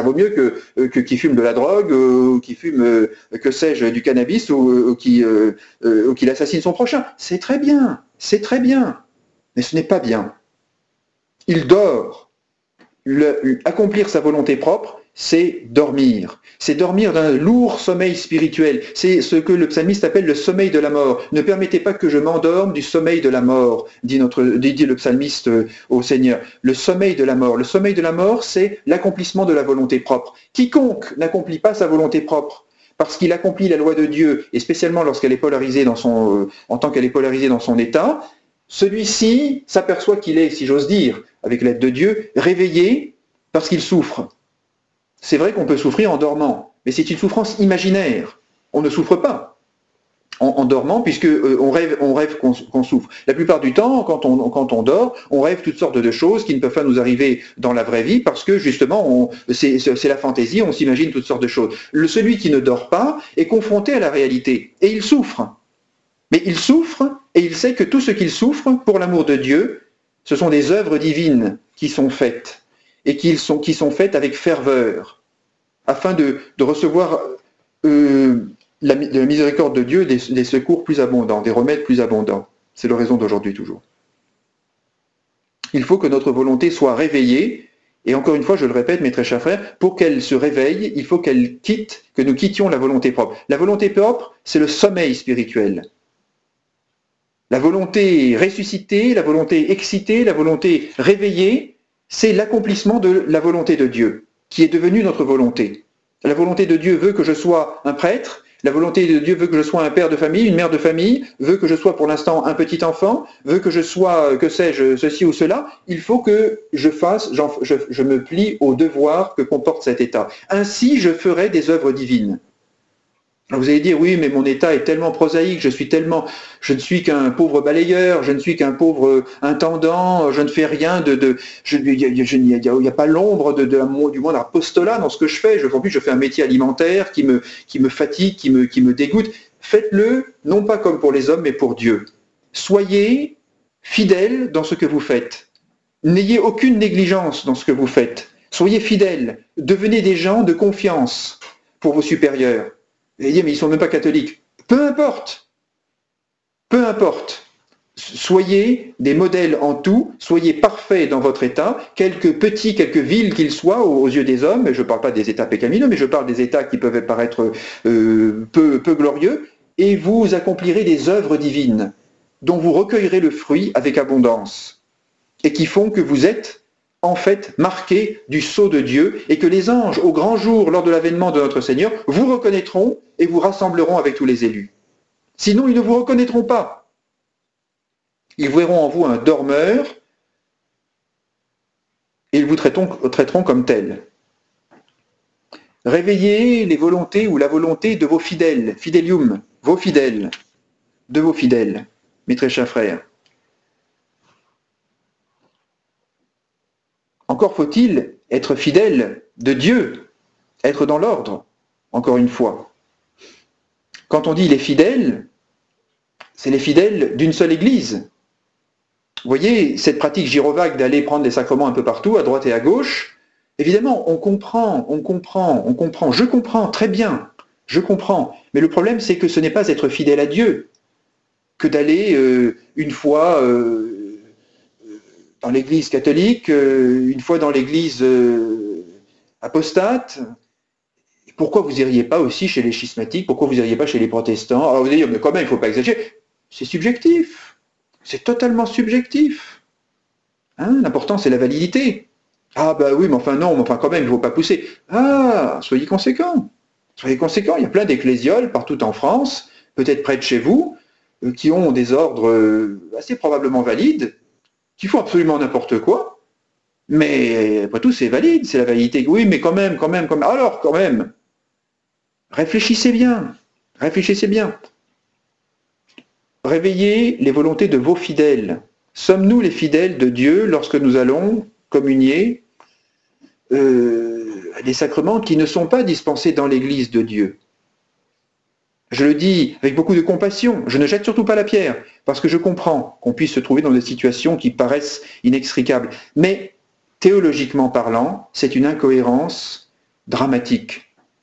que qui fume de la drogue, ou qui fume, que sais-je, du cannabis, ou qu'il assassine son prochain. C'est très bien, mais ce n'est pas bien. Il dort. Accomplir sa volonté propre, c'est dormir. C'est dormir d'un lourd sommeil spirituel. C'est ce que le psalmiste appelle le sommeil de la mort. Ne permettez pas que je m'endorme du sommeil de la mort, dit le psalmiste au Seigneur. Le sommeil de la mort. Le sommeil de la mort, c'est l'accomplissement de la volonté propre. Quiconque n'accomplit pas sa volonté propre, parce qu'il accomplit la loi de Dieu, et spécialement lorsqu'elle est polarisée en tant qu'elle est polarisée dans son état, celui-ci s'aperçoit qu'il est, si j'ose dire, avec l'aide de Dieu, réveillé parce qu'il souffre. C'est vrai qu'on peut souffrir en dormant, mais c'est une souffrance imaginaire. On ne souffre pas en dormant, puisque on rêve qu'on souffre. La plupart du temps, quand on dort, on rêve toutes sortes de choses qui ne peuvent pas nous arriver dans la vraie vie, parce que justement, c'est la fantaisie, on s'imagine toutes sortes de choses. Celui qui ne dort pas est confronté à la réalité, et il souffre. Mais il souffre, et il sait que tout ce qu'il souffre, pour l'amour de Dieu, ce sont des œuvres divines qui sont faites, et qui sont faites avec ferveur, afin de recevoir la miséricorde de Dieu, des secours plus abondants, des remèdes plus abondants. C'est l'oraison d'aujourd'hui toujours. Il faut que notre volonté soit réveillée, Et encore une fois, je le répète, mes très chers frères, pour qu'elle se réveille, il faut que nous quittions la volonté propre. La volonté propre, c'est le sommeil spirituel. La volonté ressuscitée, la volonté excitée, la volonté réveillée, c'est l'accomplissement de la volonté de Dieu, qui est devenue notre volonté. La volonté de Dieu veut que je sois un prêtre, la volonté de Dieu veut que je sois un père de famille, une mère de famille, veut que je sois pour l'instant un petit enfant, veut que je sois, que sais-je, ceci ou cela. Il faut que je fasse, je me plie au devoir que comporte cet état. Ainsi, je ferai des œuvres divines. Vous allez dire, oui, mais mon état est tellement prosaïque, je ne suis qu'un pauvre balayeur, je ne suis qu'un pauvre intendant, je ne fais rien il n'y a pas l'ombre du monde apostolat dans ce que je fais. Aujourd'hui, je fais un métier alimentaire qui me fatigue, qui me dégoûte. Faites-le, non pas comme pour les hommes, mais pour Dieu. Soyez fidèles dans ce que vous faites. N'ayez aucune négligence dans ce que vous faites. Soyez fidèles. Devenez des gens de confiance pour vos supérieurs. Vous allez dire, mais ils ne sont même pas catholiques. Peu importe. Peu importe. Soyez des modèles en tout, soyez parfaits dans votre état, quelques villes qu'ils soient aux yeux des hommes, je ne parle pas des états pécamineux, mais je parle des états qui peuvent paraître peu glorieux, et vous accomplirez des œuvres divines, dont vous recueillerez le fruit avec abondance, et qui font que vous êtes en fait marqués du sceau de Dieu, et que les anges, au grand jour, lors de l'avènement de notre Seigneur, vous reconnaîtront et vous rassembleront avec tous les élus. Sinon, ils ne vous reconnaîtront pas. Ils verront en vous un dormeur, et ils vous traiteront comme tel. Réveillez les volontés ou la volonté de vos fidèles, fidelium, vos fidèles, de vos fidèles, mes très chers frères. Encore faut-il être fidèle de Dieu, être dans l'ordre, encore une fois. Quand on dit les fidèles, c'est les fidèles d'une seule église. Vous voyez, cette pratique gyrovague d'aller prendre les sacrements un peu partout, à droite et à gauche, évidemment, on comprend, je comprends très bien, je comprends. Mais le problème, c'est que ce n'est pas être fidèle à Dieu que d'aller une fois dans l'église catholique, une fois dans l'église apostate. Pourquoi vous n'iriez pas aussi chez les schismatiques? Pourquoi vous n'iriez pas chez les protestants? Alors vous allez dire, mais quand même, il ne faut pas exagérer. C'est subjectif. C'est totalement subjectif. Hein, l'important, c'est la validité. Ah bah oui, mais enfin non, mais enfin quand même, il ne faut pas pousser. Ah, soyez conséquents. Soyez conséquents. Il y a plein d'ecclésioles partout en France, peut-être près de chez vous, qui ont des ordres assez probablement valides, qui font absolument n'importe quoi, mais après tout, c'est valide, c'est la validité. Oui, mais quand même. Alors, quand même, réfléchissez bien, réfléchissez bien. Réveillez les volontés de vos fidèles. Sommes-nous les fidèles de Dieu lorsque nous allons communier des sacrements qui ne sont pas dispensés dans l'Église de Dieu? Je le dis avec beaucoup de compassion, je ne jette surtout pas la pierre, parce que je comprends qu'on puisse se trouver dans des situations qui paraissent inextricables. Mais théologiquement parlant, c'est une incohérence dramatique.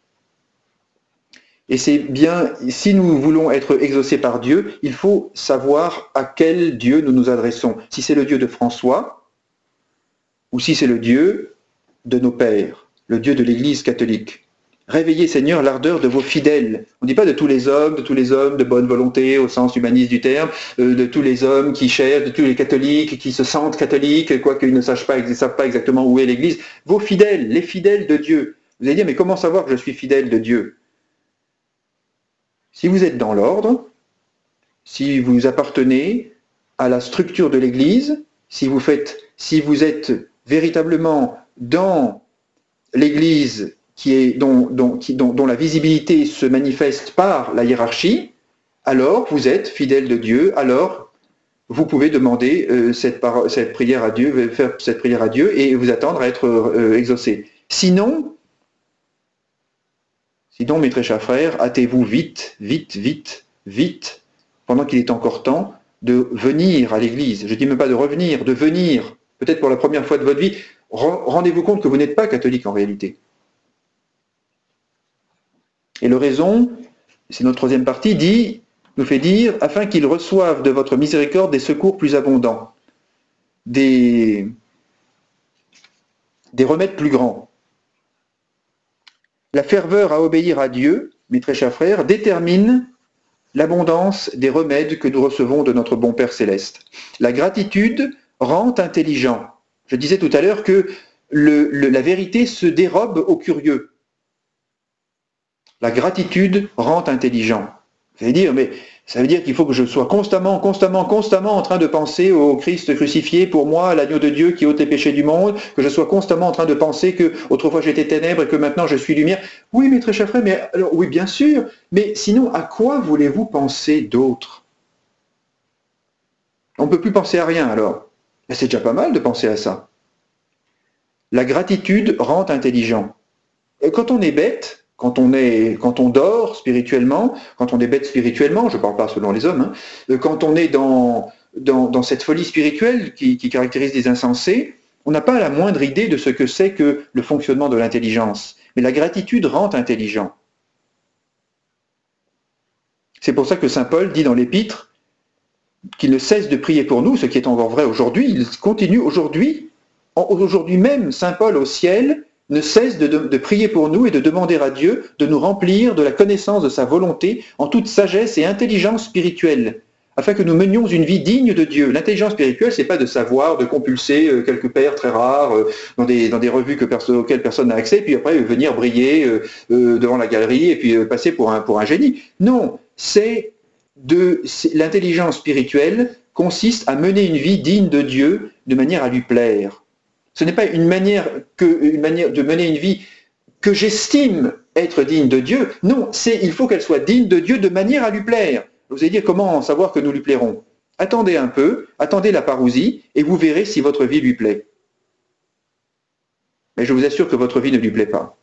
Et c'est bien, si nous voulons être exaucés par Dieu, il faut savoir à quel Dieu nous nous adressons. Si c'est le Dieu de François, ou si c'est le Dieu de nos pères, le Dieu de l'Église catholique. Réveillez, Seigneur, l'ardeur de vos fidèles. On ne dit pas de tous les hommes de bonne volonté, au sens humaniste du terme, de tous les hommes qui cherchent, de tous les catholiques qui se sentent catholiques, quoiqu'ils ne savent pas exactement où est l'Église. Vos fidèles, les fidèles de Dieu. Vous allez dire, mais comment savoir que je suis fidèle de Dieu? Si vous êtes dans l'ordre, si vous appartenez à la structure de l'Église, si vous êtes véritablement dans l'Église dont la visibilité se manifeste par la hiérarchie, alors vous êtes fidèle de Dieu, alors vous pouvez demander cette prière à Dieu, faire cette prière à Dieu et vous attendre à être exaucé. Sinon, mes très chers frères, hâtez-vous vite, pendant qu'il est encore temps, de venir à l'Église. Je ne dis même pas de revenir, de venir, peut-être pour la première fois de votre vie. Rendez-vous compte que vous n'êtes pas catholique en réalité. Et le raison, c'est notre troisième partie, nous fait dire, afin qu'ils reçoivent de votre miséricorde des secours plus abondants, des des remèdes plus grands. La ferveur à obéir à Dieu, mes très chers frères, détermine l'abondance des remèdes que nous recevons de notre bon Père céleste. La gratitude rend intelligent. Je disais tout à l'heure que la vérité se dérobe aux curieux. La gratitude rend intelligent. Vous allez dire, mais ça veut dire qu'il faut que je sois constamment en train de penser au Christ crucifié pour moi, à l'agneau de Dieu qui ôte les péchés du monde, que je sois constamment en train de penser que autrefois j'étais ténèbres et que maintenant je suis lumière. Oui, mes très chers frères, mais alors, oui, bien sûr, mais sinon, à quoi voulez-vous penser d'autre? On ne peut plus penser à rien alors. Mais c'est déjà pas mal de penser à ça. La gratitude rend intelligent. Et quand on est bête, quand on dort spirituellement, quand on est bête spirituellement, je ne parle pas selon les hommes, quand on est dans cette folie spirituelle qui caractérise les insensés, on n'a pas la moindre idée de ce que c'est que le fonctionnement de l'intelligence. Mais la gratitude rend intelligent. C'est pour ça que saint Paul dit dans l'Épître qu'il ne cesse de prier pour nous, ce qui est encore vrai aujourd'hui. Il continue aujourd'hui même, saint Paul au ciel ne cesse de prier pour nous et de demander à Dieu de nous remplir de la connaissance de sa volonté en toute sagesse et intelligence spirituelle, afin que nous menions une vie digne de Dieu. L'intelligence spirituelle, c'est pas de savoir, de compulser quelques pères très rares dans des revues auxquelles personne n'a accès, puis après venir briller devant la galerie et puis passer pour un génie. Non, l'intelligence spirituelle consiste à mener une vie digne de Dieu de manière à lui plaire. Ce n'est pas une manière de mener une vie que j'estime être digne de Dieu. Non, il faut qu'elle soit digne de Dieu de manière à lui plaire. Vous allez dire comment savoir que nous lui plairons? Attendez un peu, attendez la parousie, et vous verrez si votre vie lui plaît. Mais je vous assure que votre vie ne lui plaît pas.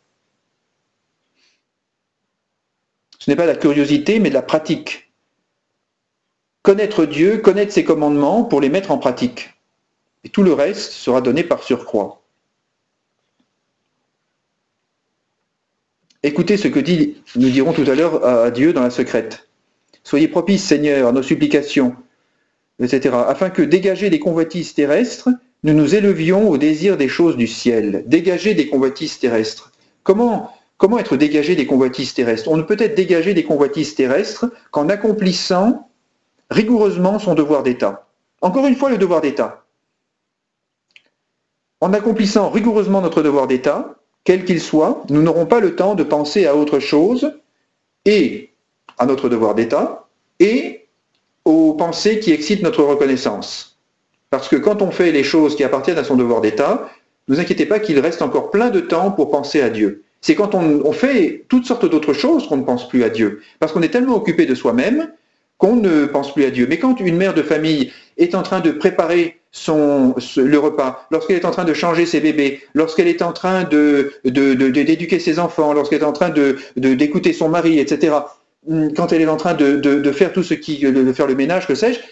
Ce n'est pas la curiosité, mais de la pratique. Connaître Dieu, connaître ses commandements pour les mettre en pratique. Et tout le reste sera donné par surcroît. Écoutez ce que nous dirons tout à l'heure à Dieu dans la secrète. Soyez propices, Seigneur, à nos supplications, etc., afin que, dégagés des convoitises terrestres, nous nous élevions au désir des choses du ciel. Dégagés des convoitises terrestres. Comment être dégagé des convoitises terrestres? On ne peut être dégagé des convoitises terrestres qu'en accomplissant rigoureusement son devoir d'État. Encore une fois, le devoir d'État. En accomplissant rigoureusement notre devoir d'État, quel qu'il soit, nous n'aurons pas le temps de penser à autre chose, et à notre devoir d'État, et aux pensées qui excitent notre reconnaissance. Parce que quand on fait les choses qui appartiennent à son devoir d'État, ne vous inquiétez pas qu'il reste encore plein de temps pour penser à Dieu. C'est quand on fait toutes sortes d'autres choses qu'on ne pense plus à Dieu. Parce qu'on est tellement occupé de soi-même qu'on ne pense plus à Dieu. Mais quand une mère de famille est en train de préparer le repas, lorsqu'elle est en train de changer ses bébés, lorsqu'elle est en train d'éduquer ses enfants, lorsqu'elle est en train d'écouter son mari, etc., quand elle est en train de faire tout de faire le ménage, que sais-je,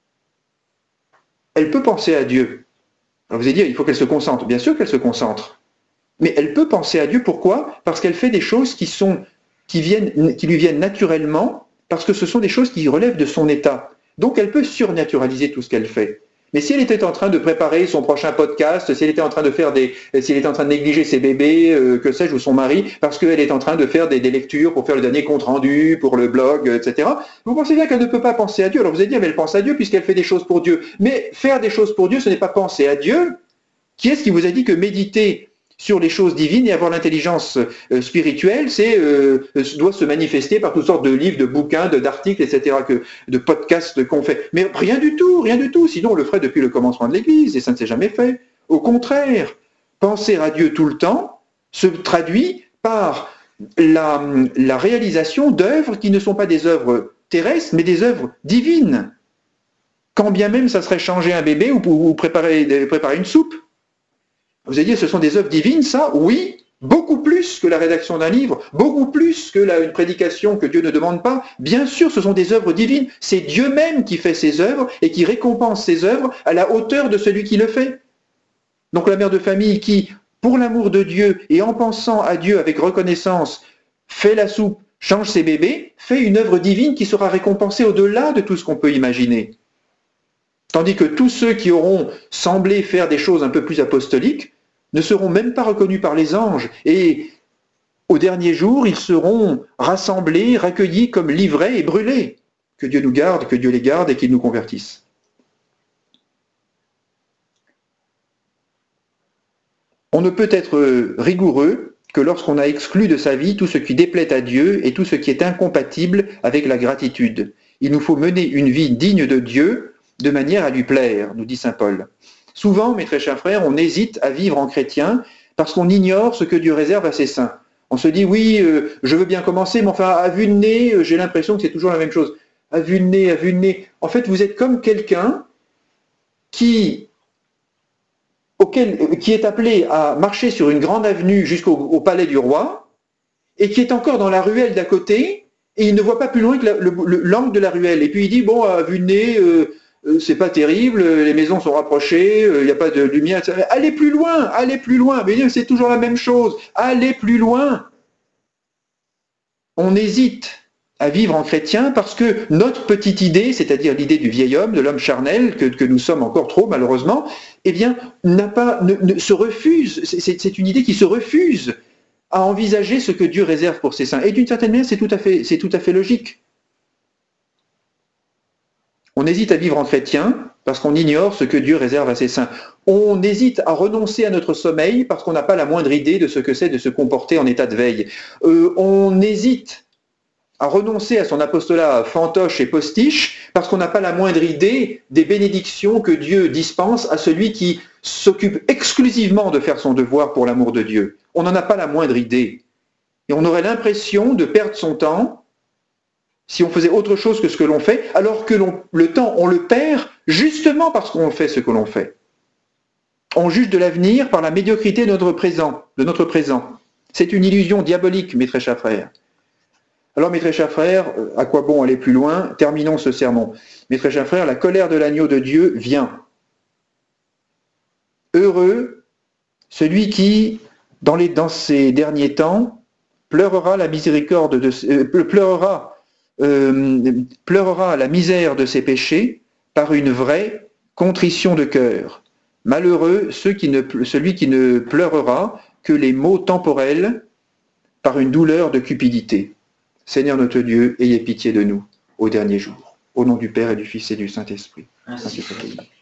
elle peut penser à Dieu. Alors vous allez dire, il faut qu'elle se concentre. Bien sûr qu'elle se concentre. Mais elle peut penser à Dieu, pourquoi? Parce qu'elle fait des choses qui lui viennent naturellement, parce que ce sont des choses qui relèvent de son état. Donc elle peut surnaturaliser tout ce qu'elle fait. Mais si elle était en train de préparer son prochain podcast, si elle était en train de négliger ses bébés, que sais-je, ou son mari, parce qu'elle est en train de faire des lectures pour faire le dernier compte rendu, pour le blog, etc., vous pensez bien qu'elle ne peut pas penser à Dieu. Alors vous allez dire, mais elle pense à Dieu puisqu'elle fait des choses pour Dieu. Mais faire des choses pour Dieu, ce n'est pas penser à Dieu. Qui est-ce qui vous a dit que méditer sur les choses divines et avoir l'intelligence spirituelle, doit se manifester par toutes sortes de livres, de bouquins, d'articles, etc., de podcasts qu'on fait. Mais rien du tout. Sinon, on le ferait depuis le commencement de l'Église et ça ne s'est jamais fait. Au contraire, penser à Dieu tout le temps se traduit par la réalisation d'œuvres qui ne sont pas des œuvres terrestres, mais des œuvres divines. Quand bien même ça serait changer un bébé ou préparer une soupe. Vous allez dire, ce sont des œuvres divines, ça? Oui, beaucoup plus que la rédaction d'un livre, beaucoup plus que une prédication que Dieu ne demande pas. Bien sûr, ce sont des œuvres divines. C'est Dieu même qui fait ces œuvres et qui récompense ces œuvres à la hauteur de celui qui le fait. Donc la mère de famille qui, pour l'amour de Dieu et en pensant à Dieu avec reconnaissance, fait la soupe, change ses bébés, fait une œuvre divine qui sera récompensée au-delà de tout ce qu'on peut imaginer. Tandis que tous ceux qui auront semblé faire des choses un peu plus apostoliques ne seront même pas reconnus par les anges. Et au dernier jour, ils seront rassemblés, recueillis comme livrets et brûlés. Que Dieu nous garde, que Dieu les garde et qu'il nous convertisse. On ne peut être rigoureux que lorsqu'on a exclu de sa vie tout ce qui déplaît à Dieu et tout ce qui est incompatible avec la gratitude. Il nous faut mener une vie digne de Dieu de manière à lui plaire, nous dit saint Paul. Souvent, mes très chers frères, on hésite à vivre en chrétien parce qu'on ignore ce que Dieu réserve à ses saints. On se dit, oui, je veux bien commencer, mais enfin, à vue de nez, j'ai l'impression que c'est toujours la même chose. À vue de nez, à vue de nez. En fait, vous êtes comme quelqu'un qui est appelé à marcher sur une grande avenue jusqu'au palais du roi, et qui est encore dans la ruelle d'à côté, et il ne voit pas plus loin que l'angle de la ruelle. Et puis il dit, bon, à vue de nez, c'est pas terrible, les maisons sont rapprochées, il n'y a pas de lumière, etc. Allez plus loin, mais c'est toujours la même chose, allez plus loin. On hésite à vivre en chrétien parce que notre petite idée, c'est-à-dire l'idée du vieil homme, de l'homme charnel, que nous sommes encore trop malheureusement, eh bien, se refuse, c'est une idée qui se refuse à envisager ce que Dieu réserve pour ses saints. Et d'une certaine manière, c'est tout à fait logique. On hésite à vivre en chrétien parce qu'on ignore ce que Dieu réserve à ses saints. On hésite à renoncer à notre sommeil parce qu'on n'a pas la moindre idée de ce que c'est de se comporter en état de veille. On hésite à renoncer à son apostolat fantoche et postiche parce qu'on n'a pas la moindre idée des bénédictions que Dieu dispense à celui qui s'occupe exclusivement de faire son devoir pour l'amour de Dieu. On n'en a pas la moindre idée. Et on aurait l'impression de perdre son temps si on faisait autre chose que ce que l'on fait, alors que le temps, on le perd justement parce qu'on fait ce que l'on fait. On juge de l'avenir par la médiocrité de notre présent. C'est une illusion diabolique, mes très chers frères. Alors, mes très chers frères, à quoi bon aller plus loin? Terminons ce sermon. Mes très chers frères, la colère de l'agneau de Dieu vient. Heureux celui qui, dans ces derniers temps, pleurera la misère de ses péchés par une vraie contrition de cœur. Malheureux celui qui ne pleurera que les maux temporels par une douleur de cupidité. Seigneur notre Dieu, ayez pitié de nous au dernier jour. Au nom du Père et du Fils et du Saint-Esprit. Ainsi soit.